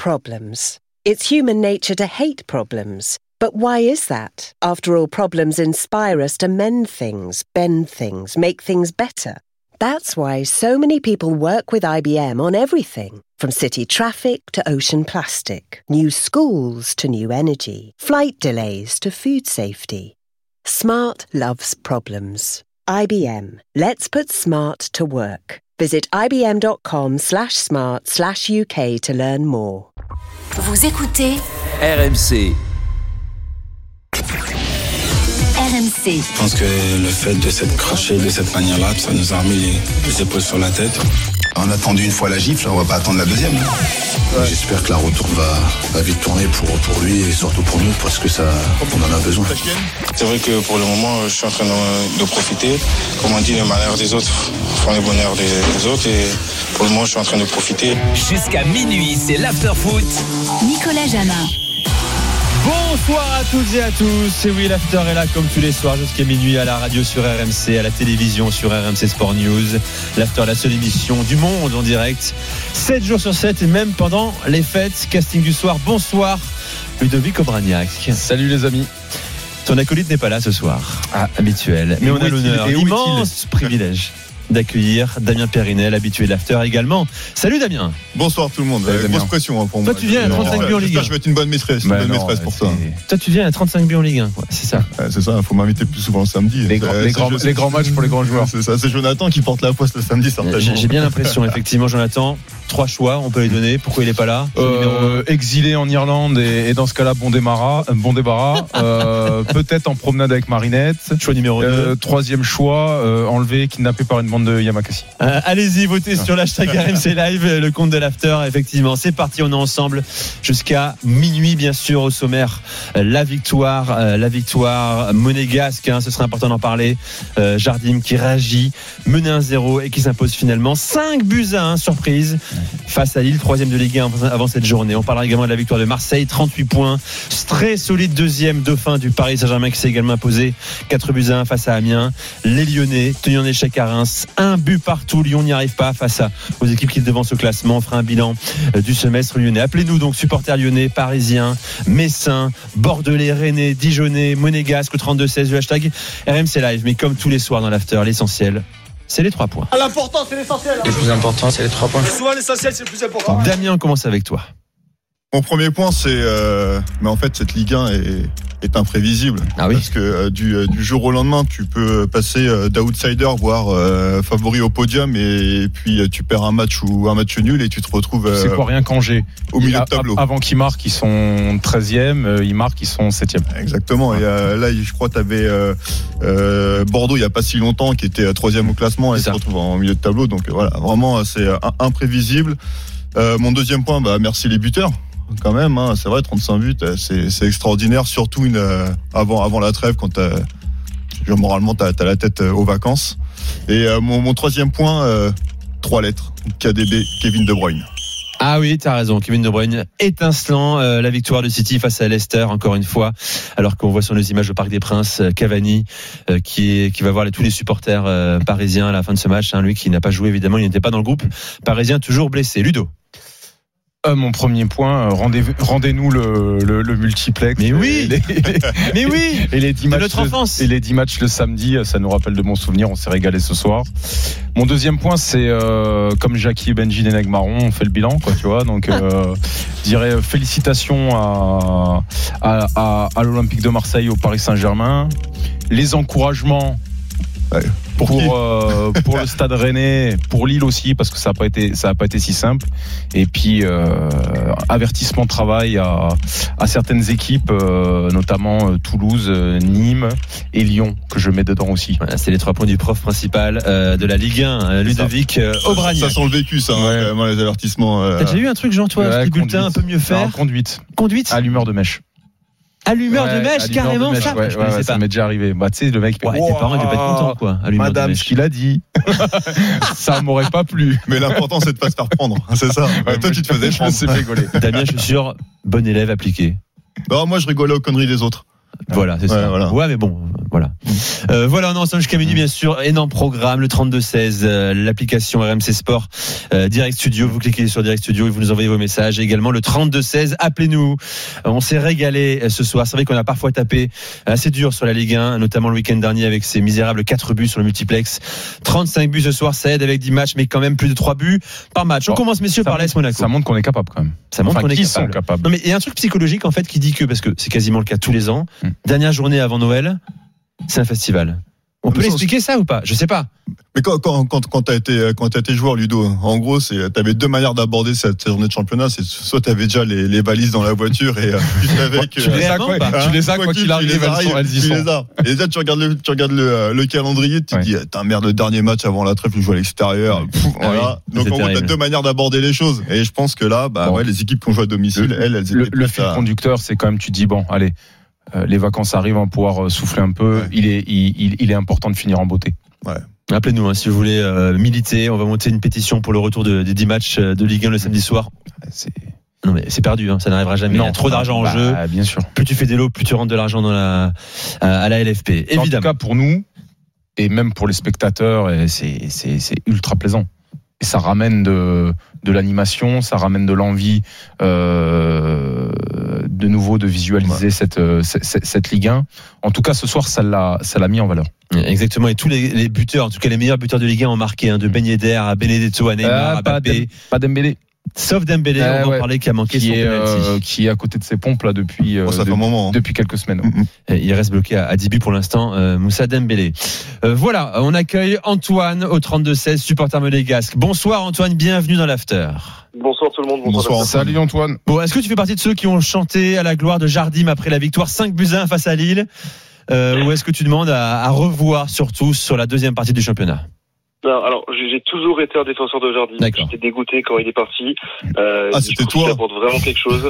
problems. It's human nature to hate problems. But why is that? After all, problems inspire us to mend things, bend things, make things better. That's why so many people work with IBM on everything, from city traffic to ocean plastic, new schools to new energy, flight delays to food safety. Smart loves problems. IBM. Let's put smart to work. Visit ibm.com/smart/UK to learn more. Vous écoutez RMC. RMC. Je pense que le fait de s'être craché de cette manière-là, ça nous a remis les épaules sur la tête. On a attendu une fois la gifle, on va pas attendre la deuxième. Ouais. J'espère que la retour va vite tourner pour lui et surtout pour nous parce que on en a besoin. C'est vrai que pour le moment, je suis en train de profiter. Comme on dit, le malheur des autres font le bonheur des autres et pour le moment, je suis en train de profiter. Jusqu'à minuit, c'est l'after-foot. Nicolas Jamin. Bonsoir à toutes et à tous, c'est oui, l'after est là comme tous les soirs jusqu'à minuit à la radio sur RMC, à la télévision sur RMC Sport News. L'after, la seule émission du monde en direct, 7 jours sur 7 et même pendant les fêtes. Casting du soir, bonsoir Ludovic Obraniak. Salut les amis. Ton acolyte n'est pas là ce soir, habituel, mais on a l'honneur, immense privilège d'accueillir Damien Périnel, habitué de l'after également. Salut Damien. Bonsoir tout le monde. Grosse pression pour moi. Toi tu viens à 35 buts en Ligue 1. Je vais être une bonne maîtresse, pour toi. Toi tu viens à 35 buts en Ligue 1, quoi. C'est ça. C'est ça, il faut m'inviter plus souvent le samedi. Les grands matchs pour les grands joueurs. C'est ça, c'est Jonathan qui porte la poste le samedi certainement. J'ai bien l'impression, effectivement, Jonathan. 3 choix, on peut les donner. Pourquoi il n'est pas là? Exilé en Irlande et dans ce cas-là, bon débarras. Peut-être en promenade avec Marinette. Choix numéro 2. Troisième choix, enlevé, kidnappé par une bande de Yamakasi. Allez-y, votez sur l'hashtag RMC Live, le compte de l'after. Effectivement, c'est parti, on est ensemble jusqu'à minuit, bien sûr, au sommaire. La victoire monégasque, ce serait important d'en parler. Jardim qui réagit, mené 1-0 et qui s'impose finalement 5-1, surprise, face à Lille, 3e de Ligue 1 avant cette journée. On parlera également de la victoire de Marseille, 38 points, très solide deuxième dauphin du Paris Saint-Germain qui s'est également imposé 4-1 face à Amiens. Les Lyonnais tenus en échec à Reims, 1 but partout. Lyon n'y arrive pas face aux équipes qui devancent au classement. On fera un bilan du semestre lyonnais. Appelez-nous donc, supporters lyonnais, parisiens, messins, bordelais, rennais, dijonnais, monégasques, au 32-16, le hashtag RMC Live. Mais comme tous les soirs dans l'after, l'essentiel, c'est les 3 points. L'important, c'est l'essentiel. Le plus important, c'est les 3 points. Souvent, l'essentiel, c'est le plus important. Damien, on commence avec toi. Mon premier point, c'est mais en fait cette Ligue 1 est imprévisible. Ah oui. Parce que du jour au lendemain, tu peux passer d'outsider voire favori au podium et puis tu perds un match ou un match nul et tu te retrouves C'est quoi, rien qu'Angers au milieu de tableau. Avant qu'ils marquent, ils sont 13e, ils marquent, ils sont 7e. Exactement. Et là, je crois que tu avais Bordeaux il n'y a pas si longtemps qui était 3e au classement et se retrouve en milieu de tableau. Donc voilà, vraiment c'est imprévisible. Mon deuxième point, merci les buteurs. Quand même, c'est vrai, 35 buts, c'est extraordinaire, surtout avant la trêve, quand moralement t'as la tête aux vacances. Et mon troisième point, 3 lettres, KDB, Kevin De Bruyne. Ah oui, t'as raison, Kevin De Bruyne, étincelant, la victoire de City face à Leicester, encore une fois, alors qu'on voit sur les images au Parc des Princes, Cavani, qui va voir tous les supporters parisiens à la fin de ce match, lui qui n'a pas joué évidemment, il n'était pas dans le groupe parisien, toujours blessé. Ludo. Mon premier point, rendez-nous le multiplex. Mais oui, mais oui. Et les 10 matchs de notre enfance. Et les 10 matchs le samedi, ça nous rappelle de bons souvenirs. On s'est régalé ce soir. Mon deuxième point, c'est comme Jackie et Benji des Nègres-Marrons, on fait le bilan, quoi, tu vois. Donc, je dirais félicitations à l'Olympique de Marseille, au Paris Saint-Germain. Les encouragements. Ouais. Pour le Stade Rennais, pour Lille aussi, parce que ça a pas été si simple. Et puis avertissement de travail à certaines équipes, notamment Toulouse, Nîmes et Lyon, que je mets dedans aussi. Voilà, c'est les 3 points du prof principal de la Ligue 1, Ludovic Obraniak. Ça sent le vécu, ça, vraiment, les avertissements. T'as déjà eu un truc, Jean, toi, petit bulletin un peu mieux faire? Non, conduite. Allumeur de mèche. Allumeur de mèche, carrément, ça. Je connaissais ça m'est déjà arrivé. Tu sais, le mec. Tes parents étaient pas contents, quoi. Madame, ce qu'il a dit. Ça m'aurait pas plu. Mais l'important, c'est de pas se faire prendre. C'est ça. Toi, tu te faisais prendre. C'est rigoler. Damien, je suis sûr, bon élève appliqué. Non, moi, je rigolais aux conneries des autres. Voilà, c'est ça. Voilà. Ouais, mais bon, Voilà. Voilà, on est ensemble jusqu'à minuit, bien sûr. Énorme programme, le 32-16, l'application RMC Sport, Direct Studio. Vous cliquez sur Direct Studio et vous nous envoyez vos messages. Et également le 32-16, appelez-nous. On s'est régalé ce soir. C'est vrai qu'on a parfois tapé assez dur sur la Ligue 1, notamment le week-end dernier avec ces misérables 4 buts sur le multiplex. 35 buts ce soir, ça aide avec 10 matchs, mais quand même plus de 3 buts par match. On commence, messieurs, par l'AS Monaco. Ça montre qu'on est capable quand même. Ça montre qu'on est sont capables. Non, mais il y a un truc psychologique en fait qui dit que, parce que c'est quasiment le cas tous les ans, dernière journée avant Noël, c'est un festival. On peut l'expliquer ça ou pas? Je sais pas. Mais quand t'as été joueur, Ludo, en gros, t'avais deux manières d'aborder cette journée de championnat. C'est soit t'avais déjà les valises dans la voiture et tu savais que tu les as quoi qu'il arrive, elles y sont. Et déjà tu regardes le calendrier, tu te dis merde, le dernier match avant la trêve, je joue à l'extérieur. Voilà. Donc en gros, t'as deux manières d'aborder les choses. Et je pense que là, les équipes qui ont joué à domicile, elles étaient le fil conducteur, c'est quand même, tu te dis bon, allez. Les vacances arrivent, on va pouvoir souffler un peu. Ouais. Il est important de finir en beauté. Ouais. Appelez-nous si vous voulez militer. On va monter une pétition pour le retour des 10 matchs de Ligue 1 le samedi soir. Non mais c'est perdu, ça n'arrivera jamais. Il y a trop d'argent en jeu. Bien sûr. Plus tu fais des lots, plus tu rentres de l'argent à la LFP. Évidemment. En tout cas pour nous et même pour les spectateurs, c'est ultra plaisant. Et ça ramène de l'animation, ça ramène de l'envie de nouveau de visualiser cette Ligue 1. En tout cas, ce soir, ça l'a mis en valeur. Exactement. Et tous les buteurs, en tout cas les meilleurs buteurs de Ligue 1 ont marqué, de Ben Yedder à Benedetto, à Neymar, à Mbappé. Pas Dembélé. Sauf Dembélé, on va en parler, qui a manqué son penalty. Qui est à côté de ses pompes là depuis quelques semaines. Il reste bloqué à 10 buts pour l'instant, Moussa Dembélé. Voilà, on accueille Antoine au 32-16, supporter monégasque. Bonsoir Antoine, bienvenue dans l'After. Bonsoir tout le monde. Bonsoir. Salut Antoine. Bon, est-ce que tu fais partie de ceux qui ont chanté à la gloire de Jardim après la victoire 5-1 face à Lille, ou est-ce que tu demandes à revoir surtout sur la deuxième partie du championnat? Non, alors j'ai toujours été un défenseur de Jardim. D'accord. J'étais dégoûté quand il est parti. C'était toi. Ça apporte vraiment quelque chose.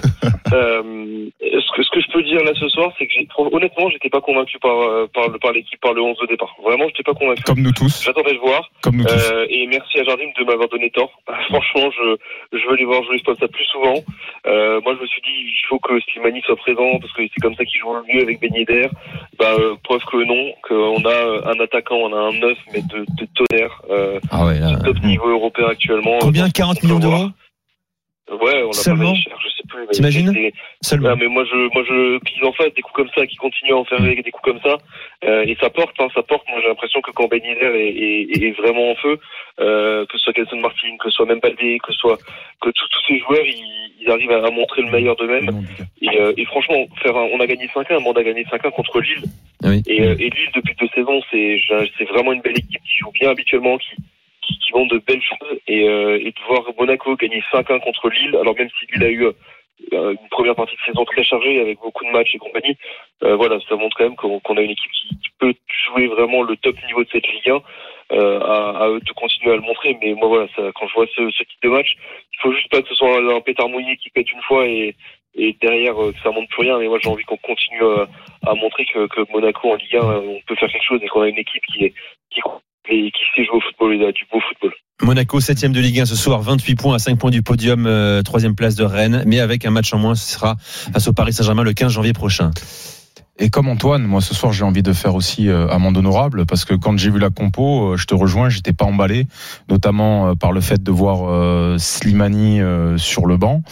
Ce que je peux dire là ce soir, c'est que honnêtement, j'étais pas convaincu par l'équipe, par le 11 de départ. Vraiment, j'étais pas convaincu. Comme nous tous. J'attendais de voir. Comme nous tous. Et merci à Jardim de m'avoir donné tort. Franchement, je veux les voir jouer comme ça plus souvent. Moi, je me suis dit, il faut que Slimani soit présent parce que c'est comme ça qu'il joue le mieux avec Ben Yedder. Preuve que non, qu'on a un attaquant, on a un 9, mais de tonnerre. Top niveau européen actuellement. Combien? 40 millions d'euros? Ouais, on l'a pas payé cher, je sais plus. T'imagines? Seulement. Mais moi qu'ils en fassent des coups comme ça, qu'ils continuent à en faire des coups comme ça, et ça porte. Moi j'ai l'impression que quand Ben Yedder est vraiment en feu, que ce soit Gelson Martin, que ce soit même Baldé, que tous ces joueurs, ils arrivent à montrer le meilleur d'eux-mêmes. Et franchement, on a gagné 5-1, on a gagné 5-1 contre Lille. Oui. Et Lille depuis 2 saisons, c'est vraiment une belle équipe qui joue bien habituellement, qui vont de belles choses, et de voir Monaco gagner 5-1 contre Lille, alors même si Lille a eu une première partie de saison très chargée avec beaucoup de matchs et compagnie, ça montre quand même qu'on a une équipe qui peut jouer vraiment le top niveau de cette Ligue 1, à eux de continuer à le montrer. Mais moi quand je vois ce type de match, il faut juste pas que ce soit un pétard mouillé qui pète une fois et derrière que ça monte plus rien. Mais moi j'ai envie qu'on continue à montrer que Monaco en Ligue 1 on peut faire quelque chose et qu'on a une équipe qui sait jouer au football et a du beau football. Monaco 7e de Ligue 1 ce soir, 28 points à 5 points du podium, 3e place de Rennes, mais avec un match en moins, ce sera face au Paris Saint-Germain le 15 janvier prochain. Et comme Antoine, moi ce soir j'ai envie de faire aussi amende honorable, parce que quand j'ai vu la compo, je te rejoins, j'étais pas emballé, notamment par le fait de voir Slimani sur le banc,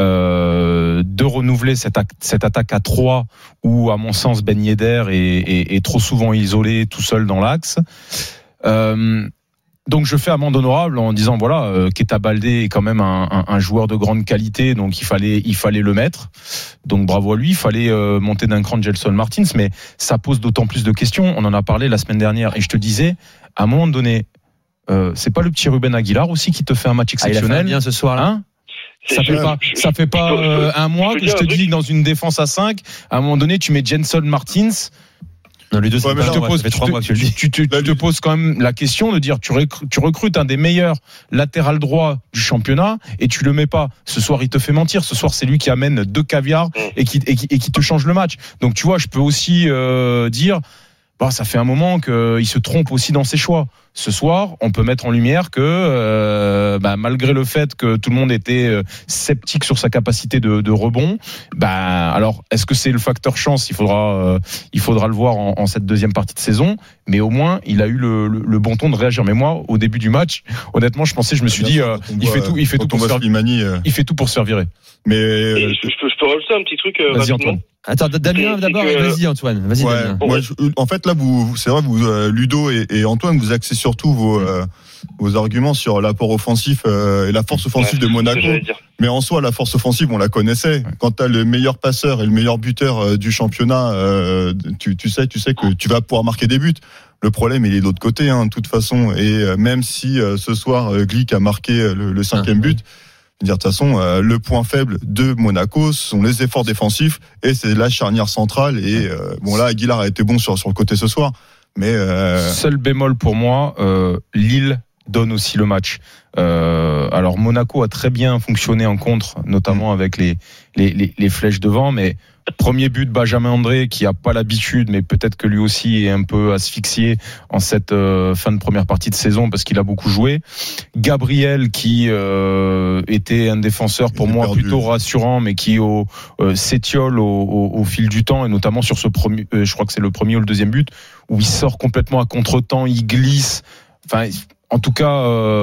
de renouveler cette attaque à 3 où à mon sens Ben Yedder est trop souvent isolé tout seul dans l'axe. Donc je fais amende honorable en disant Keita Baldé est quand même un joueur de grande qualité, donc il fallait le mettre. Donc bravo à lui, il fallait monter d'un cran Gelson Martins, mais ça pose d'autant plus de questions. On en a parlé la semaine dernière et je te disais, à un moment donné, c'est pas le petit Ruben Aguilar aussi qui te fait un match exceptionnel? Il a fait bien ce soir-là. Ça fait pas un mois que je te dis dans une défense à 5, à un moment donné tu mets Gelson Martins. Non, les deux, ça fait 3 mois que je le dis. Tu te poses quand même la question de dire, tu recrutes un des meilleurs latéral droit du championnat et tu le mets pas. Ce soir, il te fait mentir. Ce soir, c'est lui qui amène 2 caviars et qui te change le match. Donc, tu vois, je peux aussi dire, ça fait un moment qu'il se trompe aussi dans ses choix. Ce soir, on peut mettre en lumière que malgré le fait que tout le monde était sceptique sur sa capacité de rebond, alors est-ce que c'est le facteur chance ? Il faudra le voir en cette deuxième partie de saison, mais au moins il a eu le bon ton de réagir. Mais moi, au début du match, honnêtement, je me suis dit, il fait tout pour se faire virer. Mais je peux rajouter un petit truc. Vas-y, Antoine. Attends, Damien d'abord, vas-y Antoine. Vas-y, ouais, Damien. Moi, en fait, là, c'est vrai, Ludo et Antoine, vous axez surtout vos arguments sur l'apport offensif et la force offensive de Monaco. Mais en soi, la force offensive, on la connaissait. Quand tu as le meilleur passeur et le meilleur buteur du championnat, tu sais que tu vas pouvoir marquer des buts. Le problème, il est de l'autre côté, de toute façon. Et même si ce soir, Glick a marqué le 5e but, de toute façon, le point faible de Monaco sont les efforts défensifs et c'est la charnière centrale. Et là, Aguilar a été bon sur le côté ce soir. Mais seul bémol pour moi, Lille donne aussi le match. Alors Monaco a très bien fonctionné en contre, notamment avec les flèches devant, mais premier but Benjamin André qui a pas l'habitude, mais peut-être que lui aussi est un peu asphyxié en cette fin de première partie de saison parce qu'il a beaucoup joué. Gabriel qui était un défenseur pour moi plutôt rassurant, mais qui s'étiole au fil du temps, et notamment sur ce premier, je crois que c'est le premier ou le deuxième but où il sort complètement à contre-temps, il glisse. Enfin, en tout cas,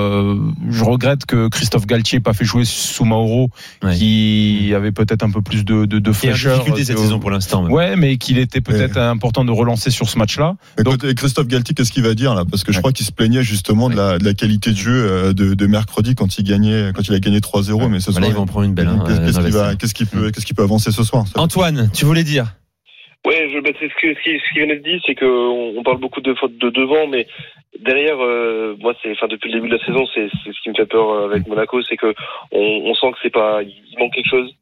je regrette que Christophe Galtier n'ait pas fait jouer Soumaoro, qui avait peut-être un peu plus de fraîcheur. Il y a difficulté cette saison pour l'instant. Ouais, mais qu'il était peut-être important de relancer sur ce match-là. Donc, Christophe Galtier, qu'est-ce qu'il va dire là ? Parce que je crois qu'il se plaignait justement de la qualité de jeu de mercredi quand il a gagné 3-0. Mais ce soir, là, ils vont prendre une belle. Qu'est-ce qui peut avancer ce soir ? Antoine, tu voulais dire ? Ouais, c'est ce qui vient d'être dit, c'est que on parle beaucoup de fautes de devant, mais derrière, moi, depuis le début de la saison, c'est ce qui me fait peur avec Monaco, c'est que on sent que il manque quelque chose.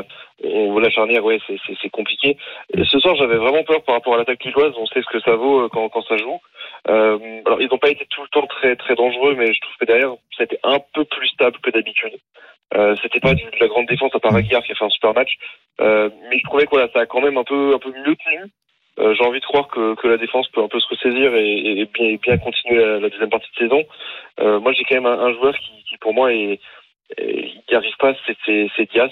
La charnière, ouais, c'est compliqué. Et ce soir, j'avais vraiment peur par rapport à l'attaque lilloise. On sait ce que ça vaut quand ça joue. Alors, ils n'ont pas été tout le temps très très dangereux, mais je trouve que derrière, ça a été un peu plus stable que d'habitude. C'était pas de la grande défense à part Aguilar qui a fait un super match, mais je trouvais que ça a quand même un peu mieux tenu. J'ai envie de croire que la défense peut un peu se ressaisir et bien continuer la deuxième partie de saison. Moi, j'ai quand même un joueur qui pour moi il n'y arrive pas, c'est Dias.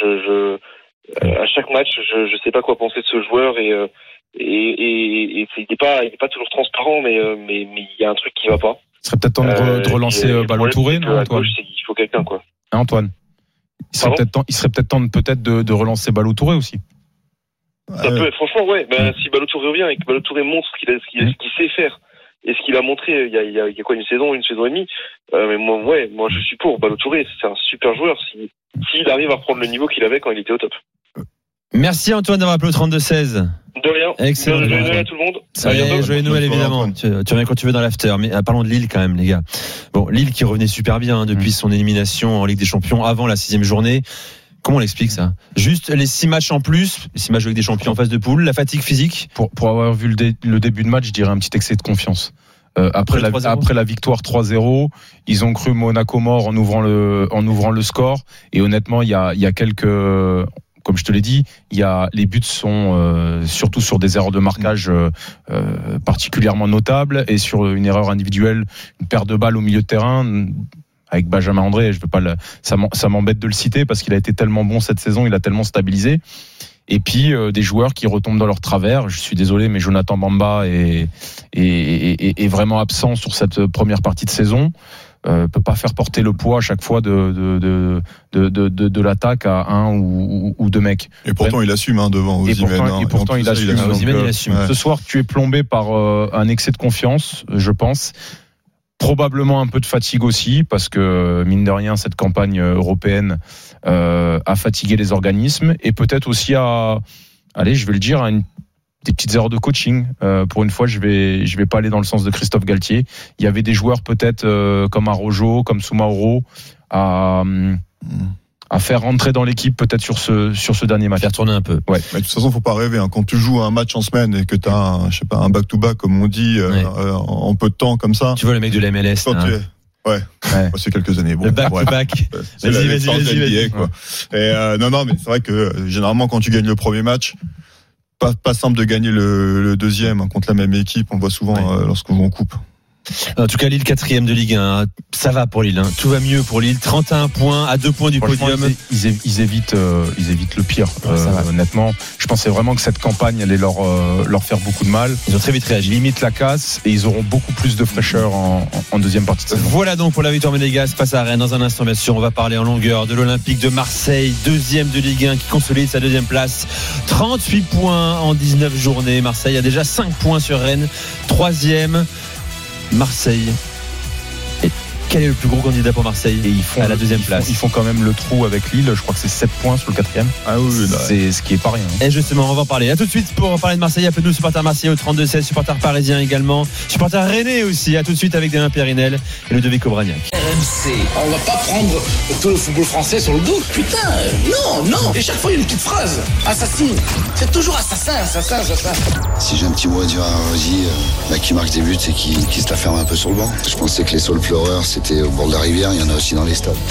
À chaque match, je sais pas quoi penser de ce joueur et il est pas toujours transparent, mais il y a un truc qui va pas. Ce serait peut-être temps de relancer Ballo-Touré, non, Antoine ? Il faut quelqu'un, quoi. Antoine, il serait peut-être temps de relancer Ballo-Touré aussi. Ça peut être, franchement, ouais. Si Ballo-Touré revient et que Ballo-Touré montre ce qu'il sait faire et ce qu'il a montré il y a quoi, une saison et demie. Mais moi je suis pour Ballo-Touré. C'est un super joueur s'il arrive à reprendre le niveau qu'il avait quand il était au top. Merci Antoine d'avoir appelé au 32-16. De rien. Excellent. Joyeux Noël à tout le monde. Joyeux Noël évidemment. Tu reviens quand tu veux dans l'after. Mais parlons de Lille quand même, les gars. Bon, Lille qui revenait super bien depuis son élimination en Ligue des Champions avant la 6e journée. Comment on l'explique ça ? Juste les 6 matchs en plus, les 6 matchs avec des champions en phase de poule, la fatigue physique ? Pour avoir vu le début de match, je dirais un petit excès de confiance. Après la victoire 3-0, ils ont cru Monaco mort en ouvrant le score, et honnêtement, il y a quelques, comme je te l'ai dit, les buts sont surtout sur des erreurs de marquage particulièrement notables, et sur une erreur individuelle, une perte de balle au milieu de terrain avec Benjamin André. Ça m'embête de le citer parce qu'il a été tellement bon cette saison, il a tellement stabilisé. Et puis des joueurs qui retombent dans leur travers. Je suis désolé, mais Jonathan Bamba est vraiment absent sur cette première partie de saison. Peut pas faire porter le poids à chaque fois de l'attaque à un ou deux mecs. Et pourtant il assume devant Osimhen. Et pourtant il assume. Osimhen, il assume. Ce soir tu es plombé par un excès de confiance, je pense. Probablement un peu de fatigue aussi, parce que mine de rien cette campagne européenne a fatigué les organismes, et peut-être aussi je vais le dire, des petites erreurs de coaching. Pour une fois, je vais pas aller dans le sens de Christophe Galtier. Il y avait des joueurs peut-être comme Araujo, comme Soumaoro à faire rentrer dans l'équipe peut-être sur ce dernier match. Faire tourner un peu. Ouais. Mais de toute façon, faut pas rêver. Quand tu joues un match en semaine et que tu as un back-to-back comme on dit en peu de temps comme ça. Tu vois le mec de la MLS. Ouais. C'est quelques années. Bon, le back-to-back. Vas-y. Quoi. Et non, mais c'est vrai que généralement quand tu gagnes le premier match, pas simple de gagner le deuxième contre la même équipe. On le voit souvent lorsqu'on joue en coupe. En tout cas, Lille 4e de Ligue 1, ça va pour Lille, hein. Tout va mieux pour Lille, 31 points à 2 points du podium. Ils évitent le pire. Honnêtement, je pensais vraiment que cette campagne allait leur faire beaucoup de mal. Ils ont très vite réagi. Limite la casse et ils auront beaucoup plus de fraîcheur en deuxième partie de saison. Voilà donc pour la victoire monégasque face à Rennes. Dans un instant, bien sûr, on va parler en longueur de l'Olympique de Marseille, 2e de Ligue 1 qui consolide sa 2e place. 38 points en 19 journées. Marseille a déjà 5 points sur Rennes, 3e. Marseille. Et quel est le plus gros candidat pour Marseille à la 2e place? Ils font quand même le trou avec Lille. Je crois que c'est 7 points sur le 4e. Ah oui, c'est ce qui est pas rien. Et justement, on va en parler. À tout de suite pour parler de Marseille. Appelez-nous supporters marseillais au 32-16, supporters parisiens également, supporters rennais aussi. À tout de suite avec Damien Périnel et Ludovic Obraniak. RMC. On va pas prendre tout le football français sur le dos. Putain, non. Et chaque fois, il y a une petite phrase. Assassin. C'est toujours assassin. Si j'ai un petit mot à dire à Rosy, qui marque des buts et qui se la ferme un peu sur le banc. Je pensais que les saules pleureurs, c'était au bord de la rivière. Il y en a aussi dans les stades.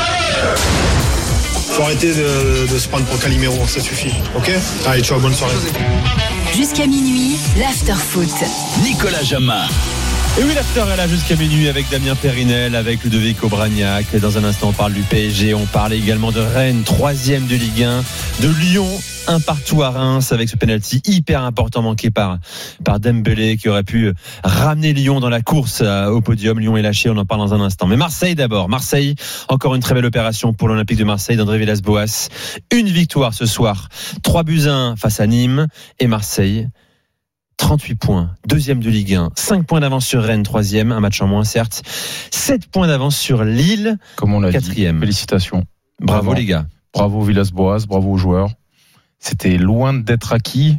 Faut arrêter de se prendre pour Calimero, ça suffit. Ok ? Allez, ciao, bonne soirée. Jusqu'à minuit, l'after-foot. Nicolas Jamin. Et oui, l'after est là jusqu'à minuit avec Damien Périnel, avec Ludovic Obraniak. Dans un instant, on parle du PSG. On parle également de Rennes, 3e de Ligue 1. De Lyon, 1-1 à Reims avec ce penalty hyper important manqué par Dembélé qui aurait pu ramener Lyon dans la course au podium. Lyon est lâché, on en parle dans un instant. Mais Marseille d'abord. Marseille, encore une très belle opération pour l'Olympique de Marseille d'André Villas-Boas. Une victoire ce soir. 3-1 face à Nîmes et Marseille. 38 points, 2e de Ligue 1, 5 points d'avance sur Rennes, 3e, un match en moins certes, 7 points d'avance sur Lille, comme on l'a 4e. Dit. Félicitations. Bravo les gars. Bravo Villas-Boas, bravo aux joueurs. C'était loin d'être acquis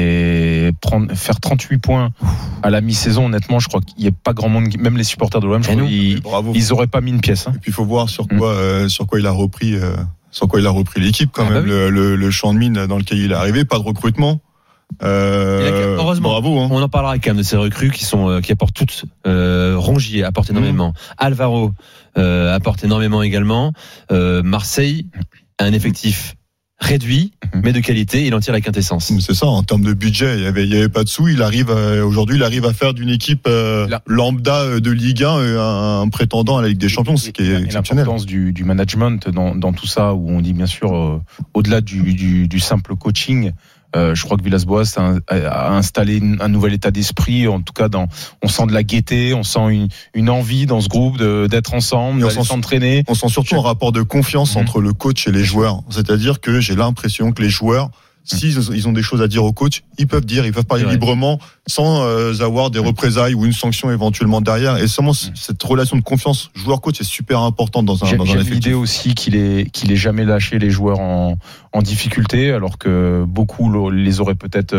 et faire 38 points à la mi-saison, honnêtement, je crois qu'il n'y a pas grand monde, même les supporters de l'OM, ils auraient pas mis une pièce. Hein. Et puis il faut voir sur quoi il a repris l'équipe quand même, le champ de mine dans lequel il est arrivé, pas de recrutement. Heureusement, bravo, hein. On en parlera quand même de ces recrues qui apportent toutes. Rongier apporte énormément, Alvaro apporte énormément également. Marseille a un effectif réduit, mais de qualité, il en tire la quintessence. C'est ça, en termes de budget, il y avait pas de sous. Aujourd'hui, il arrive à faire d'une équipe lambda de Ligue 1 un prétendant à la Ligue des Champions, ce qui est exceptionnel. L'importance du management dans tout ça, où on dit bien sûr au-delà du simple coaching. Je crois que Villas-Boas a installé un nouvel état d'esprit. En tout cas, on sent de la gaieté, on sent une envie dans ce groupe d'être ensemble, d'aller s'entraîner. On sent surtout un rapport de confiance entre le coach et les joueurs. C'est-à-dire que j'ai l'impression que les joueurs, s'ils ont des choses à dire au coach, ils peuvent parler librement sans avoir des représailles ou une sanction éventuellement derrière. Et seulement cette relation de confiance joueur-coach est super importante dans un effectif. J'ai l'idée aussi qu'il ait jamais lâché les joueurs en difficulté, alors que beaucoup les auraient peut-être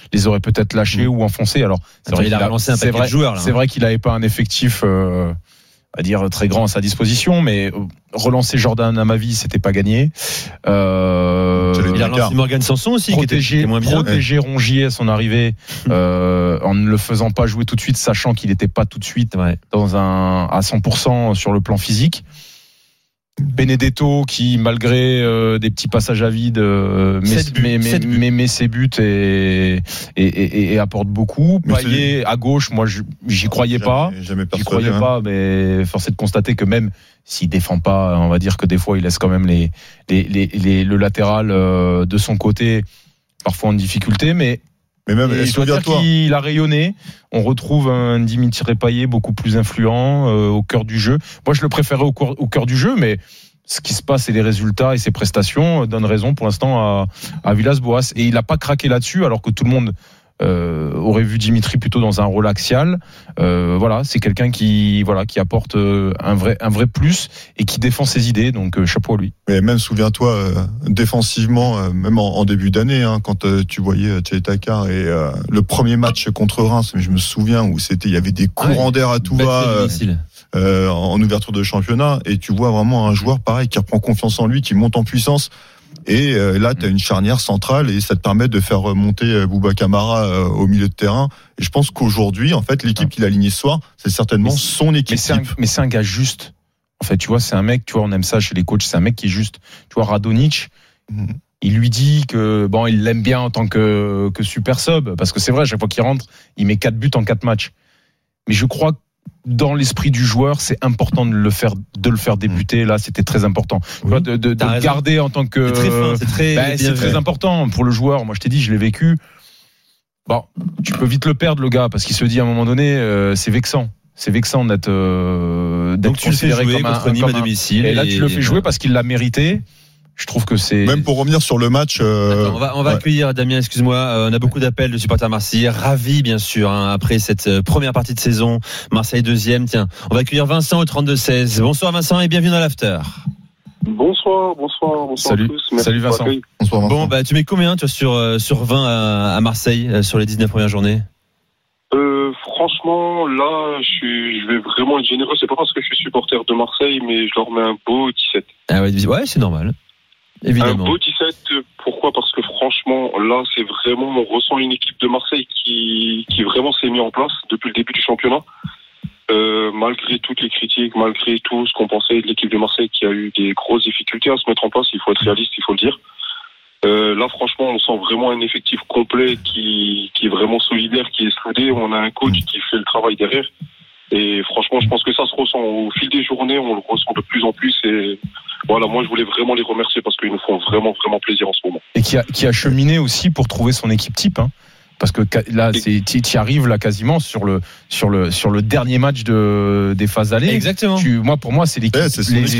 lâchés ou enfoncés. Alors c'est vrai qu'il a relancé un paquet de joueurs là. C'est vrai qu'il n'avait pas un effectif à dire très grand à sa disposition, mais relancer Jordan Amavi, c'était pas gagné. Il a relancé Morgan Sanson aussi, qui était moins bien. Protéger Rongier à son arrivée, en ne le faisant pas jouer tout de suite, sachant qu'il n'était pas tout de suite à 100% sur le plan physique. Benedetto qui, malgré des petits passages à vide, met ses buts et apporte beaucoup. Payet à gauche, moi j'y croyais pas. J'y croyais pas, mais force est de constater que même s'il défend pas, on va dire que des fois il laisse quand même le latéral de son côté parfois en difficulté, mais même il doit dire qu'il a rayonné. On retrouve un Dimitri Payet beaucoup plus influent au cœur du jeu. Moi, je le préférais au cœur du jeu, mais ce qui se passe et les résultats et ses prestations donnent raison pour l'instant à Villas-Boas. Et il n'a pas craqué là-dessus, alors que tout le monde aurait vu Dimitri plutôt dans un rôle axial. C'est quelqu'un qui apporte un vrai plus et qui défend ses idées. Donc chapeau à lui. Mais même souviens-toi défensivement, même en début d'année, quand tu voyais Thierry Takar et le premier match contre Reims, mais je me souviens où il y avait des courants d'air à tout va. En ouverture de championnat, et tu vois vraiment un joueur pareil qui reprend confiance en lui, qui monte en puissance. Et là, tu as une charnière centrale et ça te permet de faire monter Bouba Kamara au milieu de terrain. Et je pense qu'aujourd'hui, en fait, l'équipe qu'il a alignée ce soir, c'est certainement son équipe. Mais c'est un gars juste. En fait, tu vois, c'est un mec, tu vois, on aime ça chez les coachs, c'est un mec qui est juste. Tu vois, Radonjic, il lui dit que bon, il l'aime bien en tant que super sub, parce que c'est vrai, à chaque fois qu'il rentre, il met 4 buts en 4 matchs. Mais je crois que dans l'esprit du joueur, c'est important de le faire débuter. Là, c'était très important. Oui, de le garder en tant que. C'est très fin, c'est très important pour le joueur. Moi, je t'ai dit, je l'ai vécu. Bon, tu peux vite le perdre, le gars, parce qu'il se dit à un moment donné, c'est vexant. C'est vexant d'être donc tu le fais jouer contre Nîmes à domicile. Et là, tu le fais jouer parce qu'il l'a mérité. Je trouve que c'est. Même pour revenir sur le match. Attends, on va accueillir Damien, excuse-moi. On a beaucoup d'appels de supporters marseillais. Ravis, bien sûr, après cette première partie de saison. Marseille 2e. Tiens, on va accueillir Vincent au 32-16. Bonsoir Vincent et bienvenue dans l'after. Bonsoir salut. à tous. Merci salut Vincent. Bonsoir Vincent. Bon, tu mets combien toi sur 20 à Marseille sur les 19 premières journées? Franchement, là, je vais vraiment être généreux. C'est pas parce que je suis supporter de Marseille, mais je leur mets un beau 17. Ah ouais, c'est normal. Évidemment. Un beau 17, pourquoi ? Parce que franchement, là, c'est vraiment, on ressent une équipe de Marseille qui vraiment s'est mis en place depuis le début du championnat. Malgré toutes les critiques, malgré tout ce qu'on pensait de l'équipe de Marseille qui a eu des grosses difficultés à se mettre en place, il faut être réaliste, il faut le dire. Là, franchement, on sent vraiment un effectif complet qui est vraiment solidaire, qui est soudé. On a un coach qui fait le travail derrière. Et franchement, je pense que ça se ressent au fil des journées, on le ressent de plus en plus. Et voilà, moi, je voulais vraiment les remercier parce qu'ils nous font vraiment, vraiment plaisir en ce moment. Et qui a cheminé aussi pour trouver son équipe type, hein. Parce que là, tu arrives là quasiment sur le dernier match des phases allées. Exactement. Pour moi, c'est l'équipe.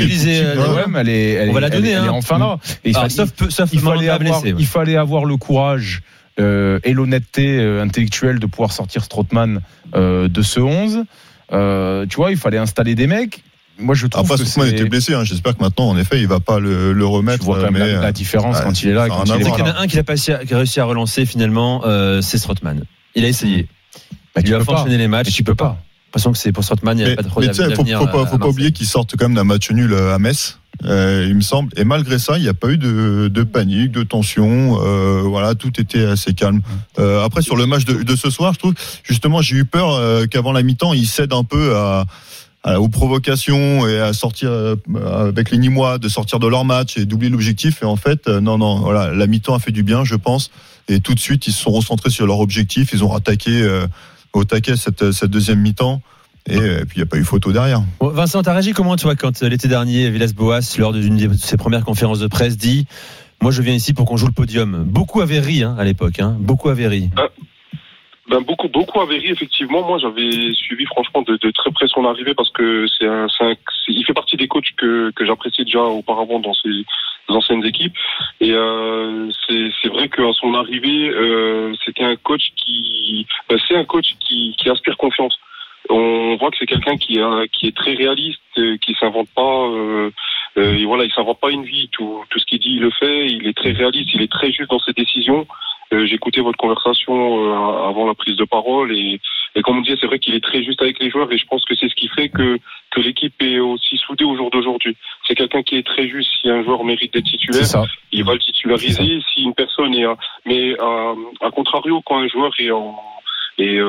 On va la donner. Elle est enfin là. Et sauf il fallait avoir le courage et l'honnêteté intellectuelle de pouvoir sortir Strootman de ce 11. Tu vois, il fallait installer des mecs. Moi, je trouve que Strootman était blessé. Hein. J'espère que maintenant, en effet, il va pas le remettre. Tu vois quand même la différence quand il est là. Il y en a un qui a réussi à relancer finalement, c'est Strootman. Il a essayé. Il a enchaîné les matchs. Tu peux pas. J'ai l'impression que c'est pour Strootman, il n'y a pas trop d'avenir. Faut pas oublier qu'il sortent quand même d'un match nul à Metz. Il me semble, et malgré ça, il n'y a pas eu de panique, de tension. Voilà, tout était assez calme. Après, sur le match de ce soir, je trouve justement, j'ai eu peur qu'avant la mi-temps, il cède un peu aux provocations et à sortir avec les Nîmois, de sortir de leur match et d'oublier l'objectif. Et en fait, non, voilà, la mi-temps a fait du bien, je pense. Et tout de suite, ils se sont recentrés sur leur objectif. Ils ont attaqué au taquet cette deuxième mi-temps. Et puis il n'y a pas eu photo derrière. Bon, Vincent, t'as réagi comment toi quand l'été dernier Villas-Boas, lors d'une de ses premières conférences de presse, dit « Moi je viens ici pour qu'on joue le podium ». Beaucoup avaient ri à l'époque, beaucoup avaient ri. Beaucoup avaient ri, effectivement. Moi j'avais suivi franchement de très près son arrivée parce que il fait partie des coachs que j'appréciais déjà auparavant dans ses anciennes équipes. Et c'est vrai qu'à son arrivée, c'était un coach qui inspire confiance. On voit que c'est quelqu'un qui est très réaliste, qui s'invente pas. Et voilà, il s'invente pas une vie. Tout ce qu'il dit, il le fait. Il est très réaliste, il est très juste dans ses décisions. J'ai écouté votre conversation avant la prise de parole et comme on disait, c'est vrai qu'il est très juste avec les joueurs et je pense que c'est ce qui fait que l'équipe est aussi soudée au jour d'aujourd'hui. C'est quelqu'un qui est très juste. Si un joueur mérite d'être titulaire, il va le titulariser. Si une personne est, mais à contrario, quand un joueur est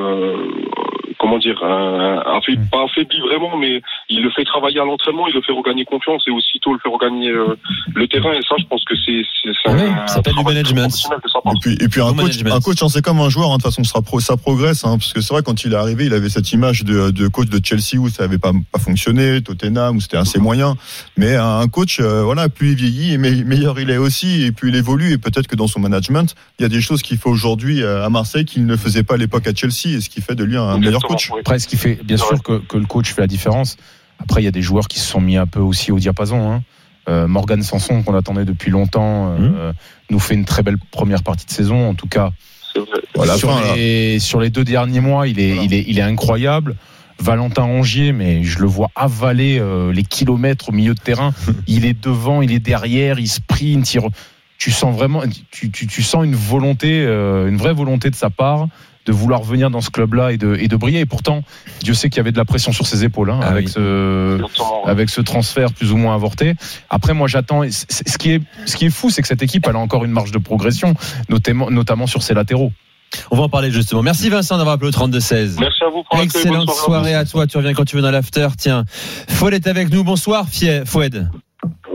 pas affaibli vraiment, mais il le fait travailler à l'entraînement, il le fait regagner confiance et aussitôt le fait regagner le terrain. Et ça, je pense que ça s'appelle du management. Et puis un coach, c'est comme un joueur. De toute façon, ça progresse. Parce que c'est vrai, quand il est arrivé, il avait cette image de coach de Chelsea où ça avait pas fonctionné, Tottenham où c'était assez moyen. Mais un coach, plus il vieillit, meilleur il est aussi, et plus il évolue. Et peut-être que dans son management, il y a des choses qu'il fait aujourd'hui à Marseille qu'il ne faisait pas à l'époque à Chelsea, et ce qui fait de lui un meilleur coach. Après, ce qui fait, bien sûr que le coach fait la différence. Après, il y a des joueurs qui se sont mis un peu aussi au diapason. Morgan Sanson, qu'on attendait depuis longtemps, nous fait une très belle première partie de saison. En tout cas, sur les 2 derniers mois, il est incroyable. Valentin Rongier, mais je le vois avaler les kilomètres au milieu de terrain. Il est devant, il est derrière, il sprint. Tu sens vraiment, tu sens une volonté, une vraie volonté de sa part de vouloir venir dans ce club-là et de briller. Et pourtant, Dieu sait qu'il y avait de la pression sur ses épaules avec ce transfert plus ou moins avorté. Après, moi, j'attends. Ce qui est fou, c'est que cette équipe, elle a encore une marge de progression, notamment sur ses latéraux. On va en parler justement. Merci Vincent d'avoir appelé au 32-16. Merci à vous. Excellente soirée à toi. Tu reviens quand tu veux dans l'after. Tiens, Foued est avec nous. Bonsoir, Foued.